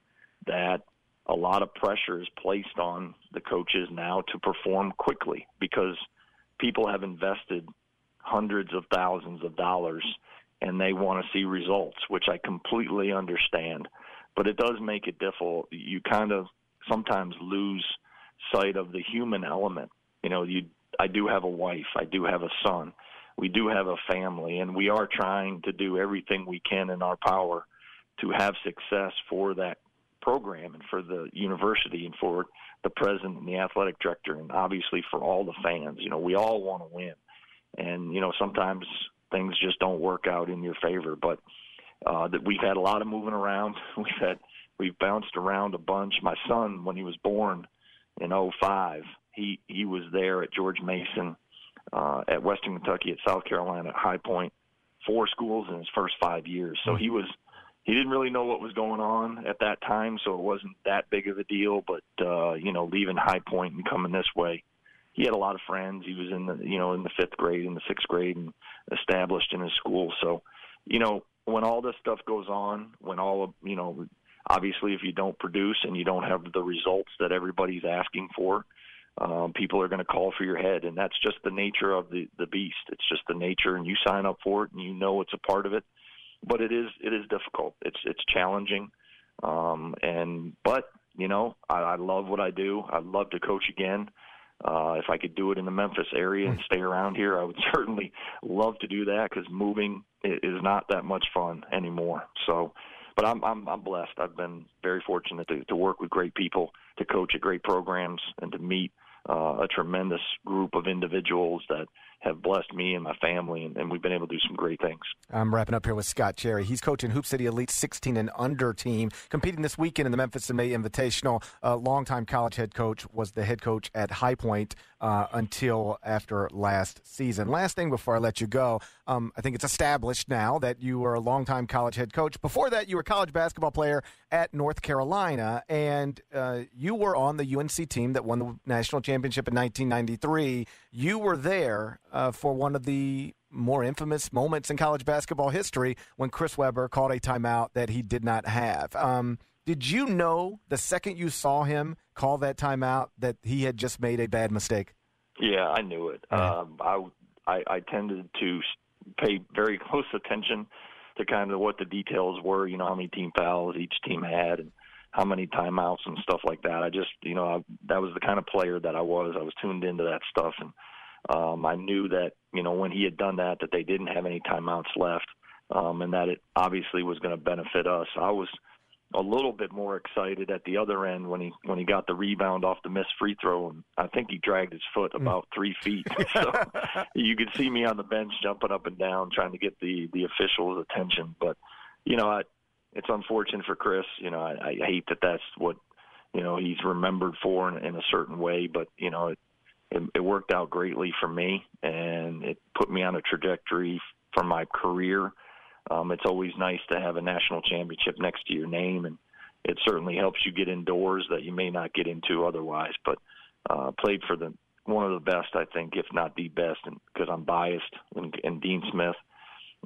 that a lot of pressure is placed on the coaches now to perform quickly because people have invested hundreds of thousands of dollars and they want to see results, which I completely understand. But it does make it difficult. You kind of sometimes lose sight of the human element. You know, you. I do have a wife. I do have a son. We do have a family, and we are trying to do everything we can in our power to have success for that program and for the university and for the president and the athletic director and obviously for all the fans. You know, we all want to win. And, you know, sometimes things just don't work out in your favor, but Uh, that we've had a lot of moving around. We've had we've bounced around a bunch. My son, when he was born in oh five, he he was there at George Mason, uh, at Western Kentucky, at South Carolina, at High Point, four schools in his first five years. So he was he didn't really know what was going on at that time, so it wasn't that big of a deal. But uh, you know, leaving High Point and coming this way, he had a lot of friends. He was in the you know in the fifth grade, in the sixth grade, and established in his school. So, you know. When all this stuff goes on, when all of, you know, obviously if you don't produce and you don't have the results that everybody's asking for, um, people are going to call for your head. And that's just the nature of the, the beast. It's just the nature, and you sign up for it and you know it's a part of it. But it is it is difficult. It's it's challenging. Um, and but, you know, I, I love what I do. I'd love to coach again. Uh, if I could do it in the Memphis area and stay around here, I would certainly love to do that because moving is not that much fun anymore. So, but I'm I'm, I'm blessed. I've been very fortunate to, to work with great people, to coach at great programs, and to meet uh, a tremendous group of individuals that have blessed me and my family, and, and we've been able to do some great things. I'm wrapping up here with Scott Cherry. He's coaching Hoop City Elite sixteen and under team, competing this weekend in the Memphis in May Invitational. A longtime college head coach, was the head coach at High Point uh, until after last season. Last thing before I let you go, um, I think it's established now that you were a longtime college head coach. Before that, you were a college basketball player at North Carolina, and uh, you were on the U N C team that won the national championship in nineteen ninety-three. You were there uh, for one of the more infamous moments in college basketball history when Chris Webber called a timeout that he did not have. Um, did you know the second you saw him call that timeout that he had just made a bad mistake? Yeah, I knew it. Right. Um, I, I, I tended to pay very close attention to kind of what the details were, you know, how many team fouls each team had and how many timeouts and stuff like that. I just, you know, I, that was the kind of player that I was. I was tuned into that stuff, and um, I knew that, you know, when he had done that, that they didn't have any timeouts left, um, and that it obviously was going to benefit us. I was a little bit more excited at the other end when he when he got the rebound off the missed free throw, and I think he dragged his foot about three feet. So you could see me on the bench jumping up and down trying to get the the officials' attention. But you know, I, it's unfortunate for Chris. You know, I, I hate that that's what you know he's remembered for in, in a certain way. But you know, it, it, it worked out greatly for me, and it put me on a trajectory for my career. Um, it's always nice to have a national championship next to your name, and it certainly helps you get indoors that you may not get into otherwise. But uh, played for the one of the best, I think, if not the best, because I'm biased, and, and Dean Smith.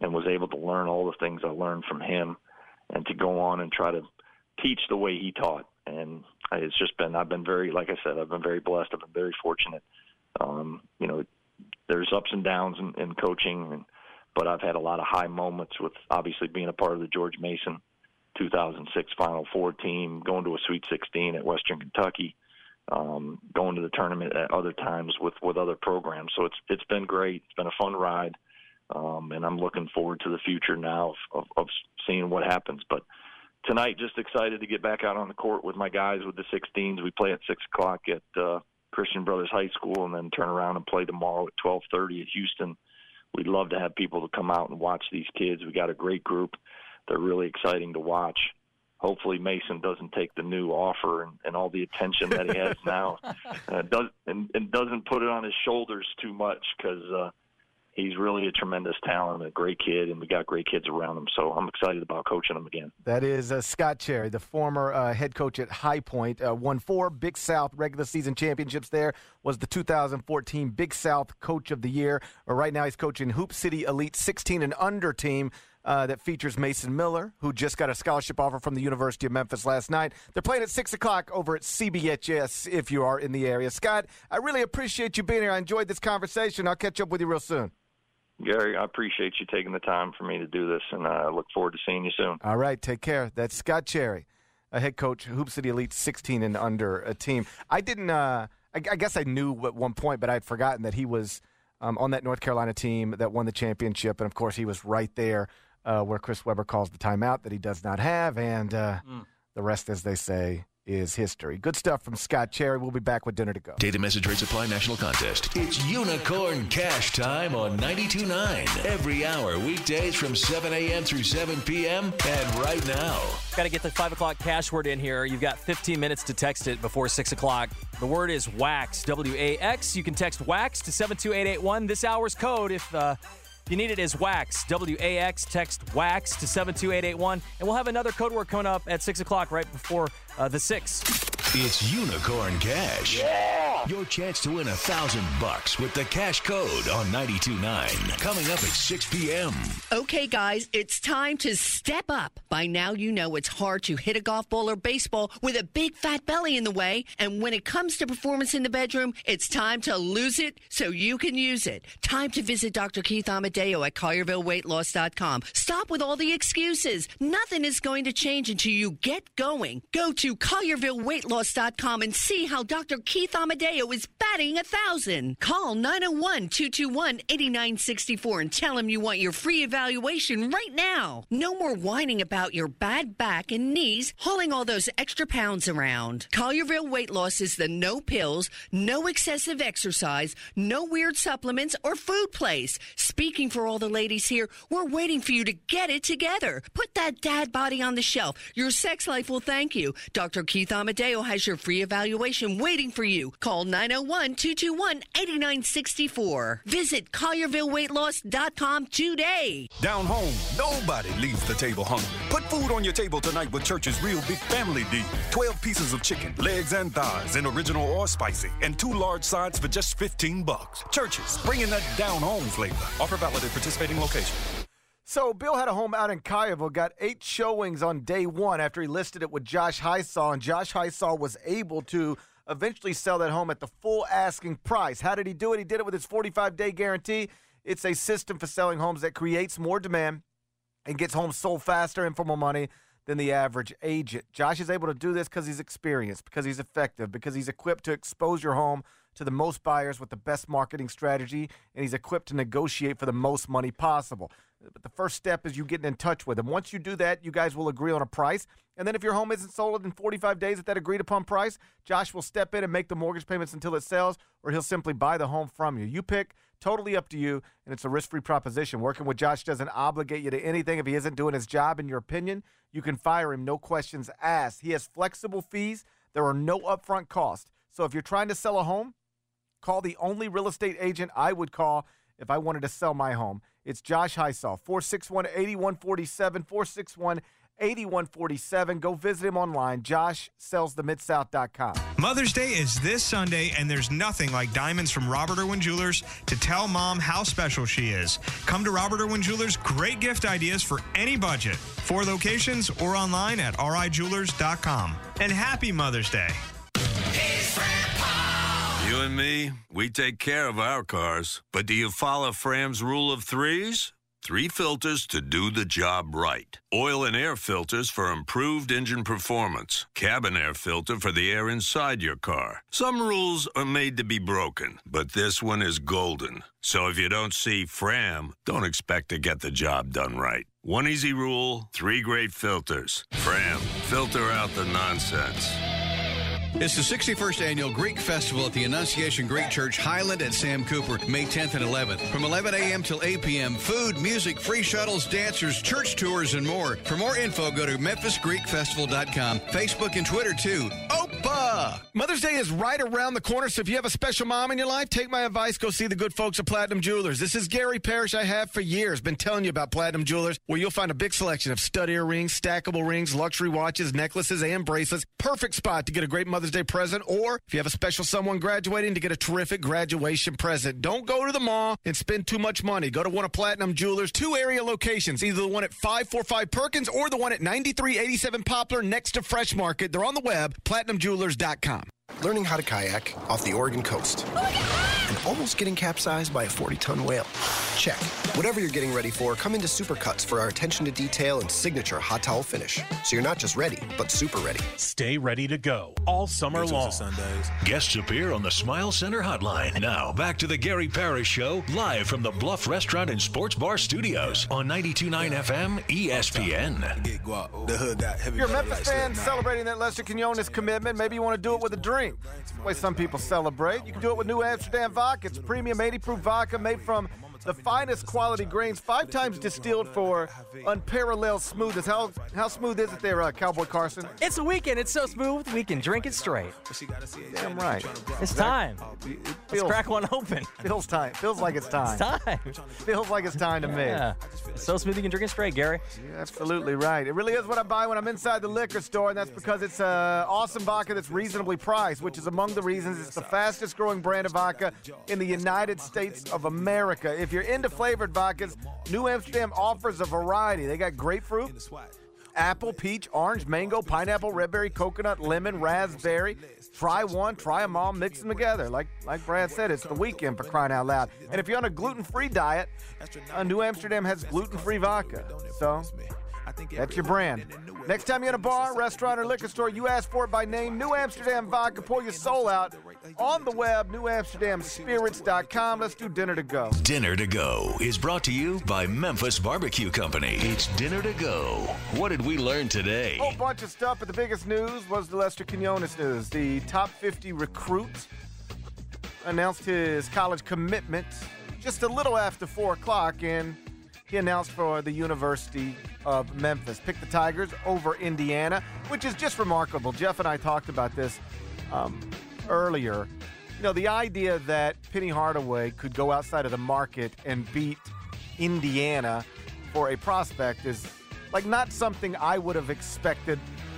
and was able to learn all the things I learned from him, and to go on and try to teach the way he taught. And it's just been, I've been very, like I said, I've been very blessed. I've been very fortunate. Um, you know, there's ups and downs in, in coaching, and, but I've had a lot of high moments with obviously being a part of the George Mason two thousand six Final Four team, going to a Sweet sixteen at Western Kentucky, um, going to the tournament at other times with, with other programs. So it's it's been great. It's been a fun ride, um, and I'm looking forward to the future now of, of, of seeing what happens. But tonight, just excited to get back out on the court with my guys with the sixteens. We play at six o'clock at uh, Christian Brothers High School, and then turn around and play tomorrow at twelve thirty at Houston. We'd love to have people to come out and watch these kids. We got a great group. They're really exciting to watch. Hopefully Mason doesn't take the new offer and, and all the attention that he has now, uh, does, and, and doesn't put it on his shoulders too much, because uh, he's really a tremendous talent, a great kid, and we got great kids around him. So I'm excited about coaching him again. That is uh, Scott Cherry, the former uh, head coach at High Point. Uh, won four Big South regular season championships there, was the two thousand fourteen Big South Coach of the Year. Uh, right now he's coaching Hoop City Elite sixteen and under team uh, that features Mason Miller, who just got a scholarship offer from the University of Memphis last night. They're playing at six o'clock over at C B H S if you are in the area. Scott, I really appreciate you being here. I enjoyed this conversation. I'll catch up with you real soon. Gary, I appreciate you taking the time for me to do this, and I look forward to seeing you soon. All right, take care. That's Scott Cherry, a head coach, Hoop City Elite sixteen and under a team. I didn't uh, – I, I guess I knew at one point, but I had forgotten that he was um, on that North Carolina team that won the championship, and, of course, he was right there uh, where Chris Webber calls the timeout that he does not have, and uh, mm. the rest, as they say, is history. Good stuff from Scott Cherry. We'll be back with Dinner to Go. Data Message Rate Supply National Contest. It's Unicorn Cash Time on ninety-two point nine. Every hour, weekdays from seven a.m. through seven p.m. And right now. Got to get the five o'clock cash word in here. You've got fifteen minutes to text it before six o'clock. The word is WAX, W A X. You can text WAX to seven two eight eight one. This hour's code, if uh, you need it, is WAX, W A X. Text WAX to seven two eight eight one. And we'll have another code word coming up at six o'clock right before uh, the six. It's Unicorn Cash. Yeah! Your chance to win a thousand bucks with the cash code on ninety-two point nine. Coming up at six p.m. Okay, guys, it's time to step up. By now, you know it's hard to hit a golf ball or baseball with a big fat belly in the way. And when it comes to performance in the bedroom, it's time to lose it so you can use it. Time to visit Doctor Keith Amadeo at Collierville Weight Loss dot com. Stop with all the excuses. Nothing is going to change until you get going. Go to Collierville Weight Loss dot com and see how Doctor Keith Amadeo is batting a thousand. Call nine oh one, two two one, eight nine six four and tell him you want your free evaluation right now. No more whining about your bad back and knees, hauling all those extra pounds around. Collierville Weight Loss is the no pills, no excessive exercise, no weird supplements or food place. Speaking for all the ladies here, we're waiting for you to get it together. Put that dad body on the shelf. Your sex life will thank you. Doctor Keith Amadeo has your free evaluation waiting for you. Call nine oh one, two two one, eight nine six four. Visit Collierville Weight Loss dot com today. Down home, nobody leaves the table hungry. Put food on your table tonight with Church's Real Big Family Deal. twelve pieces of chicken, legs and thighs in original or spicy, and two large sides for just fifteen bucks. Church's, bringing that down home flavor. Offer valid at participating locations. So Bill had a home out in Collierville, got eight showings on day one after he listed it with Josh Hysaw, and Josh Hysaw was able to eventually sell that home at the full asking price. How did he do it? He did it with his forty-five day guarantee. It's a system for selling homes that creates more demand and gets homes sold faster and for more money than the average agent. Josh is able to do this because he's experienced, because he's effective, because he's equipped to expose your home to the most buyers with the best marketing strategy, and he's equipped to negotiate for the most money possible. But the first step is you getting in touch with him. Once you do that, you guys will agree on a price. And then if your home isn't sold in forty-five days at that agreed-upon price, Josh will step in and make the mortgage payments until it sells, or he'll simply buy the home from you. You pick, totally up to you, and it's a risk-free proposition. Working with Josh doesn't obligate you to anything. If he isn't doing his job, in your opinion, you can fire him, no questions asked. He has flexible fees. There are no upfront costs. So if you're trying to sell a home, call the only real estate agent I would call if I wanted to sell my home. It's Josh Hysaw, four six one, eight one four seven, four six one, eighty-one forty-seven. Go visit him online, josh sells the mid south dot com. Mother's Day is this Sunday, and there's nothing like diamonds from Robert Irwin Jewelers to tell mom how special she is. Come to Robert Irwin Jewelers. Great gift ideas for any budget. Four locations or online at r i jewelers dot com. And happy Mother's Day. You and me, we take care of our cars. But do you follow Fram's rule of threes? Three filters to do the job right. Oil and air filters for improved engine performance. Cabin air filter for the air inside your car. Some rules are made to be broken, but this one is golden. So if you don't see Fram, don't expect to get the job done right. One easy rule, three great filters. Fram, filter out the nonsense. It's the sixty-first Annual Greek Festival at the Annunciation Greek Church, Highland at Sam Cooper, May tenth and eleventh. From eleven a.m. till eight p.m., food, music, free shuttles, dancers, church tours, and more. For more info, go to memphis greek festival dot com, Facebook and Twitter, too. Opa! Mother's Day is right around the corner, so if you have a special mom in your life, take my advice, go see the good folks at Platinum Jewelers. This is Gary Parrish. I have for years been telling you about Platinum Jewelers, where you'll find a big selection of stud earrings, stackable rings, luxury watches, necklaces, and bracelets. Perfect spot to get a great Mother's Day present, or if you have a special someone graduating, to get a terrific graduation present. Don't go to the mall and spend too much money. Go to one of Platinum Jewelers' two area locations, either the one at five forty-five Perkins or the one at ninety-three eighty-seven Poplar next to Fresh Market. They're on the web, platinum jewelers dot com. Learning how to kayak off the Oregon coast. And almost getting capsized by a forty-ton whale. Check. Whatever you're getting ready for, come into Supercuts for our attention to detail and signature hot towel finish. So you're not just ready, but super ready. Stay ready to go all summer long. Guests appear on the Smile Center hotline. Now, back to the Gary Parrish Show, live from the Bluff Restaurant and Sports Bar Studios on ninety-two point nine F M E S P N. If you're a Memphis fan celebrating that Lester Quinones commitment, maybe you want to do it with a drink. That's the way some people celebrate. You can do it with New Amsterdam Vodka. It's premium eighty proof vodka made from the finest quality grains, five times distilled for unparalleled smoothness. How how smooth is it there, uh, Cowboy Carson? It's a weekend. It's so smooth, we can drink it straight. Damn right. It's time. It Let's crack one open. Feels time. Feels like it's time. It's time. Feels like it's time to me. Yeah. It's so smooth you can drink it straight, Gary. You're absolutely right. It really is what I buy when I'm inside the liquor store, and that's because it's uh, awesome vodka that's reasonably priced, which is among the reasons it's the fastest growing brand of vodka in the United States of America. If you're into flavored vodkas, New Amsterdam offers a variety. They got grapefruit, apple, peach, orange, mango, pineapple, red berry, coconut, lemon, raspberry. Try one, try them all, mix them together. Like like Brad said, it's the weekend, for crying out loud. And if you're on a gluten-free diet, uh, New Amsterdam has gluten-free vodka. So that's your brand. Next time you're in a bar, restaurant, or liquor store, you ask for it by name, New Amsterdam Vodka. Pour your soul out on the web, new amsterdam spirits dot com. Let's do Dinner to Go. Dinner to Go is brought to you by Memphis Barbecue Company. It's Dinner to Go. What did we learn today? A whole bunch of stuff, but the biggest news was the Lester Quinones news. The top fifty recruit announced his college commitment just a little after four o'clock, and he announced for the University of Memphis. Picked the Tigers over Indiana, which is just remarkable. Jeff and I talked about this um, earlier. You know, the idea that Penny Hardaway could go outside of the market and beat Indiana for a prospect is like not something I would have expected,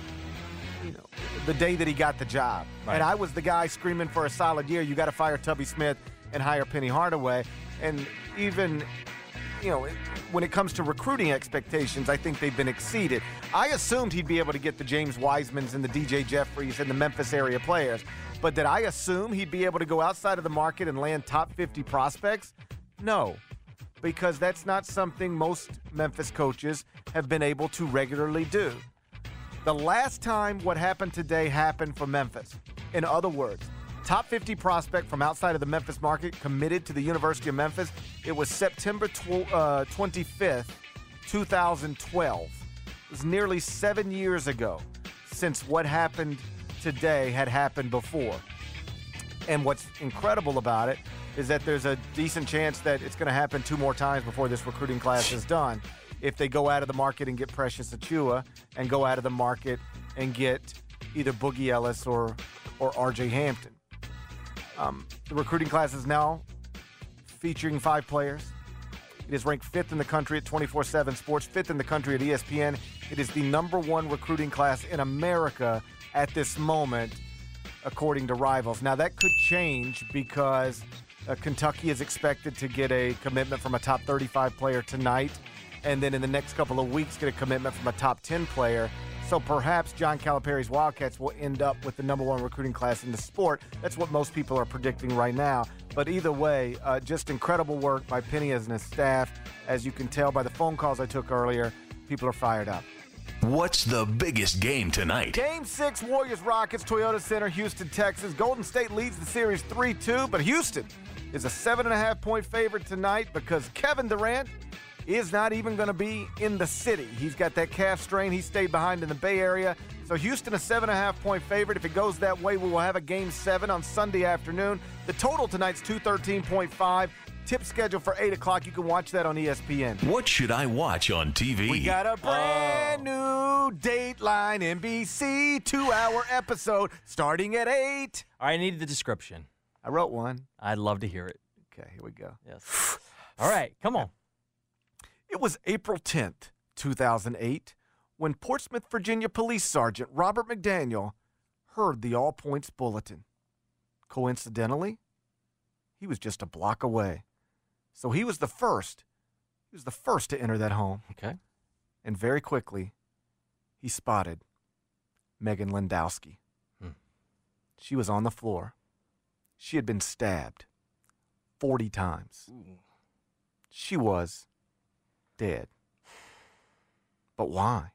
you know, the day that he got the job. Right. And I was the guy screaming for a solid year. You got to fire Tubby Smith and hire Penny Hardaway. And even, you know, when it comes to recruiting expectations, I think they've been exceeded. I assumed he'd be able to get the James Wisemans and the D J Jeffries and the Memphis area players. But did I assume he'd be able to go outside of the market and land top fifty prospects? No, because that's not something most Memphis coaches have been able to regularly do. The last time what happened today happened for Memphis, in other words, top fifty prospect from outside of the Memphis market committed to the University of Memphis, it was September twenty-fifth, two thousand twelve. It was nearly seven years ago since what happened today had happened before. And what's incredible about it is that there's a decent chance that it's going to happen two more times before this recruiting class is done. If they go out of the market and get Precious Achiuwa and go out of the market and get either Boogie Ellis or, or R J Hampton. Um, the recruiting class is now featuring five players. It is ranked fifth in the country at twenty-four seven Sports, fifth in the country at E S P N. It is the number one recruiting class in America at this moment, according to Rivals. Now, that could change because uh, Kentucky is expected to get a commitment from a top thirty-five player tonight, and then in the next couple of weeks get a commitment from a top ten player. So perhaps John Calipari's Wildcats will end up with the number one recruiting class in the sport. That's what most people are predicting right now. But either way, uh, just incredible work by Penny and his staff. As you can tell by the phone calls I took earlier, people are fired up. What's the biggest game tonight? Game six, Warriors-Rockets, Toyota Center, Houston, Texas. Golden State leads the series three two, but Houston is a seven and a half point favorite tonight because Kevin Durant is not even going to be in the city. He's got that calf strain. He stayed behind in the Bay Area. So Houston, a seven and a half point favorite. If it goes that way, we will have a game seven on Sunday afternoon. The total tonight's two thirteen point five. Tip schedule for eight o'clock. You can watch that on E S P N. What should I watch on T V? We got a brand oh. new Dateline N B C two-hour episode starting at eight. All right, I need the description. I wrote one. I'd love to hear it. Okay, here we go. Yes. All right, come on. It was April tenth, two thousand eight, when Portsmouth, Virginia Police Sergeant Robert McDaniel heard the All Points Bulletin. Coincidentally, he was just a block away. So he was the first. He was the first to enter that home. Okay. And very quickly, he spotted Megan Landowski. Hmm. She was on the floor. She had been stabbed forty times. Ooh. She was dead. But why?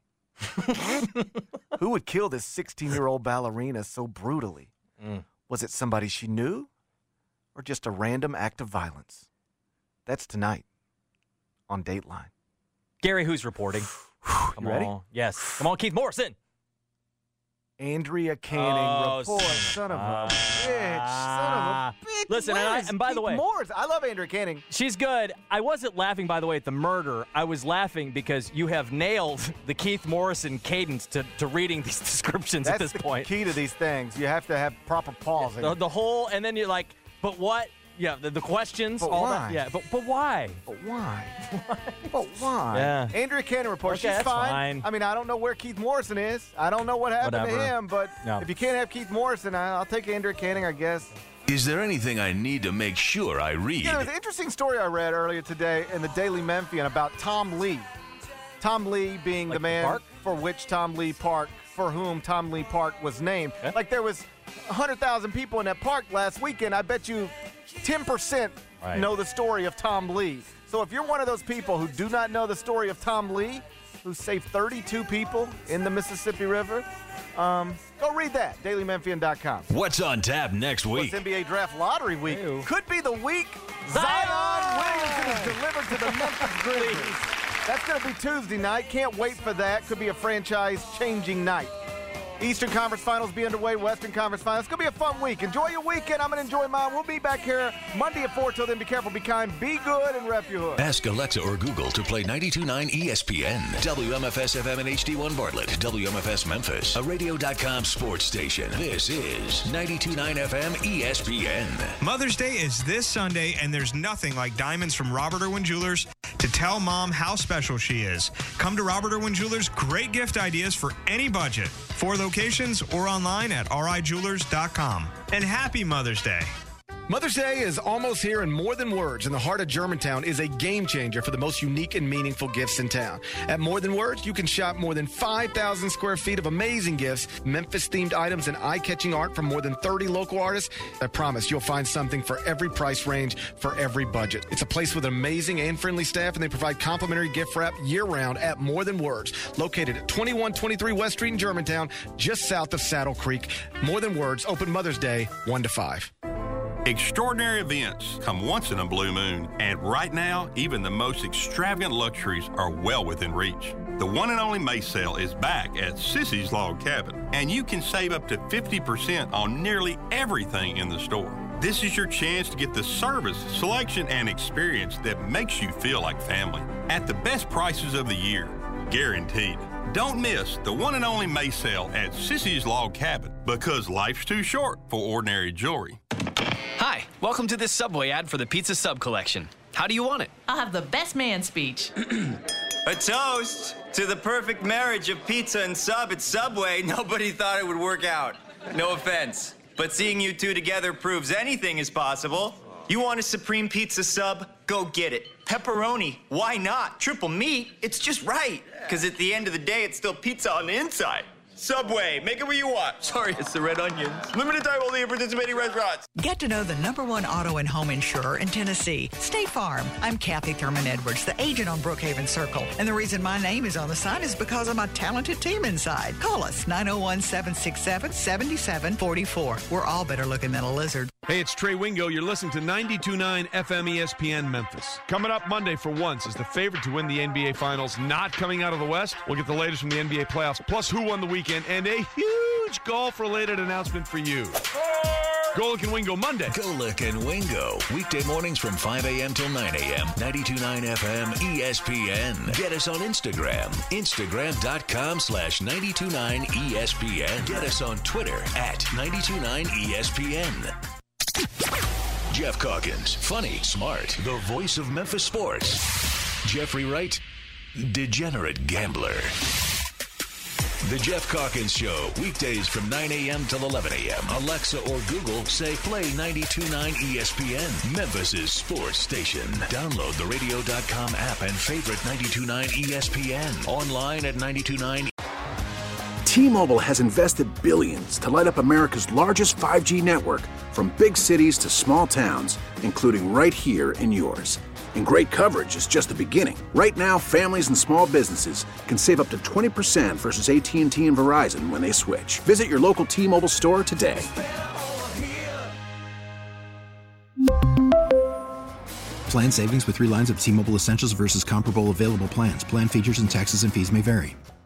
Who would kill this sixteen-year-old ballerina so brutally? Mm. Was it somebody she knew or just a random act of violence? That's tonight on Dateline. Gary, who's reporting? Come you ready? on. Yes. Come on, Keith Morrison. Andrea Canning oh, report. Son, son of a bitch. Son of a bitch. Listen, and, I, and by Keith the way, Morris? I love Andrea Canning. She's good. I wasn't laughing, by the way, at the murder. I was laughing because you have nailed the Keith Morrison cadence to, to reading these descriptions That's at this the point. Key to these things. You have to have proper pausing. The, the whole, and then you're like, but what? Yeah, the, the questions. But all why? That. Yeah, but but why? But why? But why? Yeah. Andrea Canning report. Okay, She's that's fine. fine. I mean, I don't know where Keith Morrison is. I don't know what happened Whatever. to him. But No. if you can't have Keith Morrison, I- I'll take Andrea Canning, I guess. Is there anything I need to make sure I read? Yeah, there was an interesting story I read earlier today in the Daily Memphian about Tom Lee. Tom Lee being Like the man the park? for which Tom Lee Park, for whom Tom Lee Park was named. Okay. Like there was one hundred thousand people in that park last weekend. I bet you ten percent Right. know the story of Tom Lee. So if you're one of those people who do not know the story of Tom Lee, who saved thirty-two people in the Mississippi River, um, go read that, daily memphian dot com. What's on tap next week? It's N B A Draft Lottery Week. Ew. Could be the week Zion Williamson is delivered to the Memphis Grizzlies. That's going to be Tuesday night. Can't wait for that. Could be a franchise-changing night. Eastern Conference Finals be underway. Western Conference Finals. It's going to be a fun week. Enjoy your weekend. I'm going to enjoy mine. We'll be back here Monday at four. Till then, be careful, be kind, be good, and rep your hood. Ask Alexa or Google to play ninety-two point nine E S P N. W M F S F M and H D one Bartlett. W M F S Memphis. A radio dot com sports station. This is ninety-two point nine F M E S P N. Mother's Day is this Sunday, and there's nothing like diamonds from Robert Irwin Jewelers to tell mom how special she is. Come to Robert Irwin Jewelers. Great gift ideas for any budget. Four locations or online at R I jewelers dot com. And happy Mother's Day. Mother's Day is almost here, and More Than Words in the heart of Germantown is a game changer for the most unique and meaningful gifts in town. At More Than Words, you can shop more than five thousand square feet of amazing gifts, Memphis-themed items, and eye-catching art from more than thirty local artists. I promise you'll find something for every price range, for every budget. It's a place with an amazing and friendly staff, and they provide complimentary gift wrap year-round at More Than Words, located at twenty-one twenty-three West Street in Germantown, just south of Saddle Creek. More Than Words, open Mother's Day, one to five. Extraordinary events come once in a blue moon, and right now, even the most extravagant luxuries are well within reach. The one and only May sale is back at Sissy's Log Cabin, and you can save up to fifty percent on nearly everything in the store. This is your chance to get the service, selection, and experience that makes you feel like family at the best prices of the year, guaranteed. Don't miss the one and only May sale at Sissy's Log Cabin, because life's too short for ordinary jewelry. Hi, welcome to this Subway ad for the Pizza Sub Collection. How do you want it? I'll have the best man speech. A toast to the perfect marriage of pizza and sub at Subway. Nobody thought it would work out. No offense. But seeing you two together proves anything is possible. You want a Supreme Pizza sub? Go get it. Pepperoni, why not? Triple meat, it's just right. Because at the end of the day, it's still pizza on the inside. Subway, make it what you want. Sorry, it's the red onions. Limited time only at participating restaurants. Get to know the number one auto and home insurer in Tennessee, State Farm. I'm Kathy Thurman Edwards, the agent on Brookhaven Circle. And the reason my name is on the sign is because of my talented team inside. Call us, nine oh one, seven six seven, seven seven four four. We're all better looking than a lizard. Hey, it's Trey Wingo. You're listening to ninety-two point nine F M E S P N Memphis. Coming up Monday, for once, is the favorite to win the N B A Finals not coming out of the West. We'll get the latest from the N B A playoffs, plus who won the weekend, and a huge golf-related announcement for you. Golic and Wingo Monday. Golic and Wingo. Weekday mornings from five a.m. till nine a.m. ninety-two point nine F M E S P N. Get us on Instagram. Instagram.com slash 929 ESPN. Get us on Twitter at nine two nine E S P N. Jeff Calkins. Funny, smart. The voice of Memphis sports. Jeffrey Wright. Degenerate gambler. The Jeff Calkins Show, weekdays from nine a.m. till eleven a.m. Alexa or Google say play ninety-two point nine E S P N, Memphis' sports station. Download the radio dot com app and favorite ninety-two point nine E S P N. Online at ninety-two point nine. T-Mobile has invested billions to light up America's largest five G network, from big cities to small towns, including right here in yours. And great coverage is just the beginning. Right now, families and small businesses can save up to twenty percent versus A T and T and Verizon when they switch. Visit your local T-Mobile store today. Plan savings with three lines of T-Mobile Essentials versus comparable available plans. Plan features and taxes and fees may vary.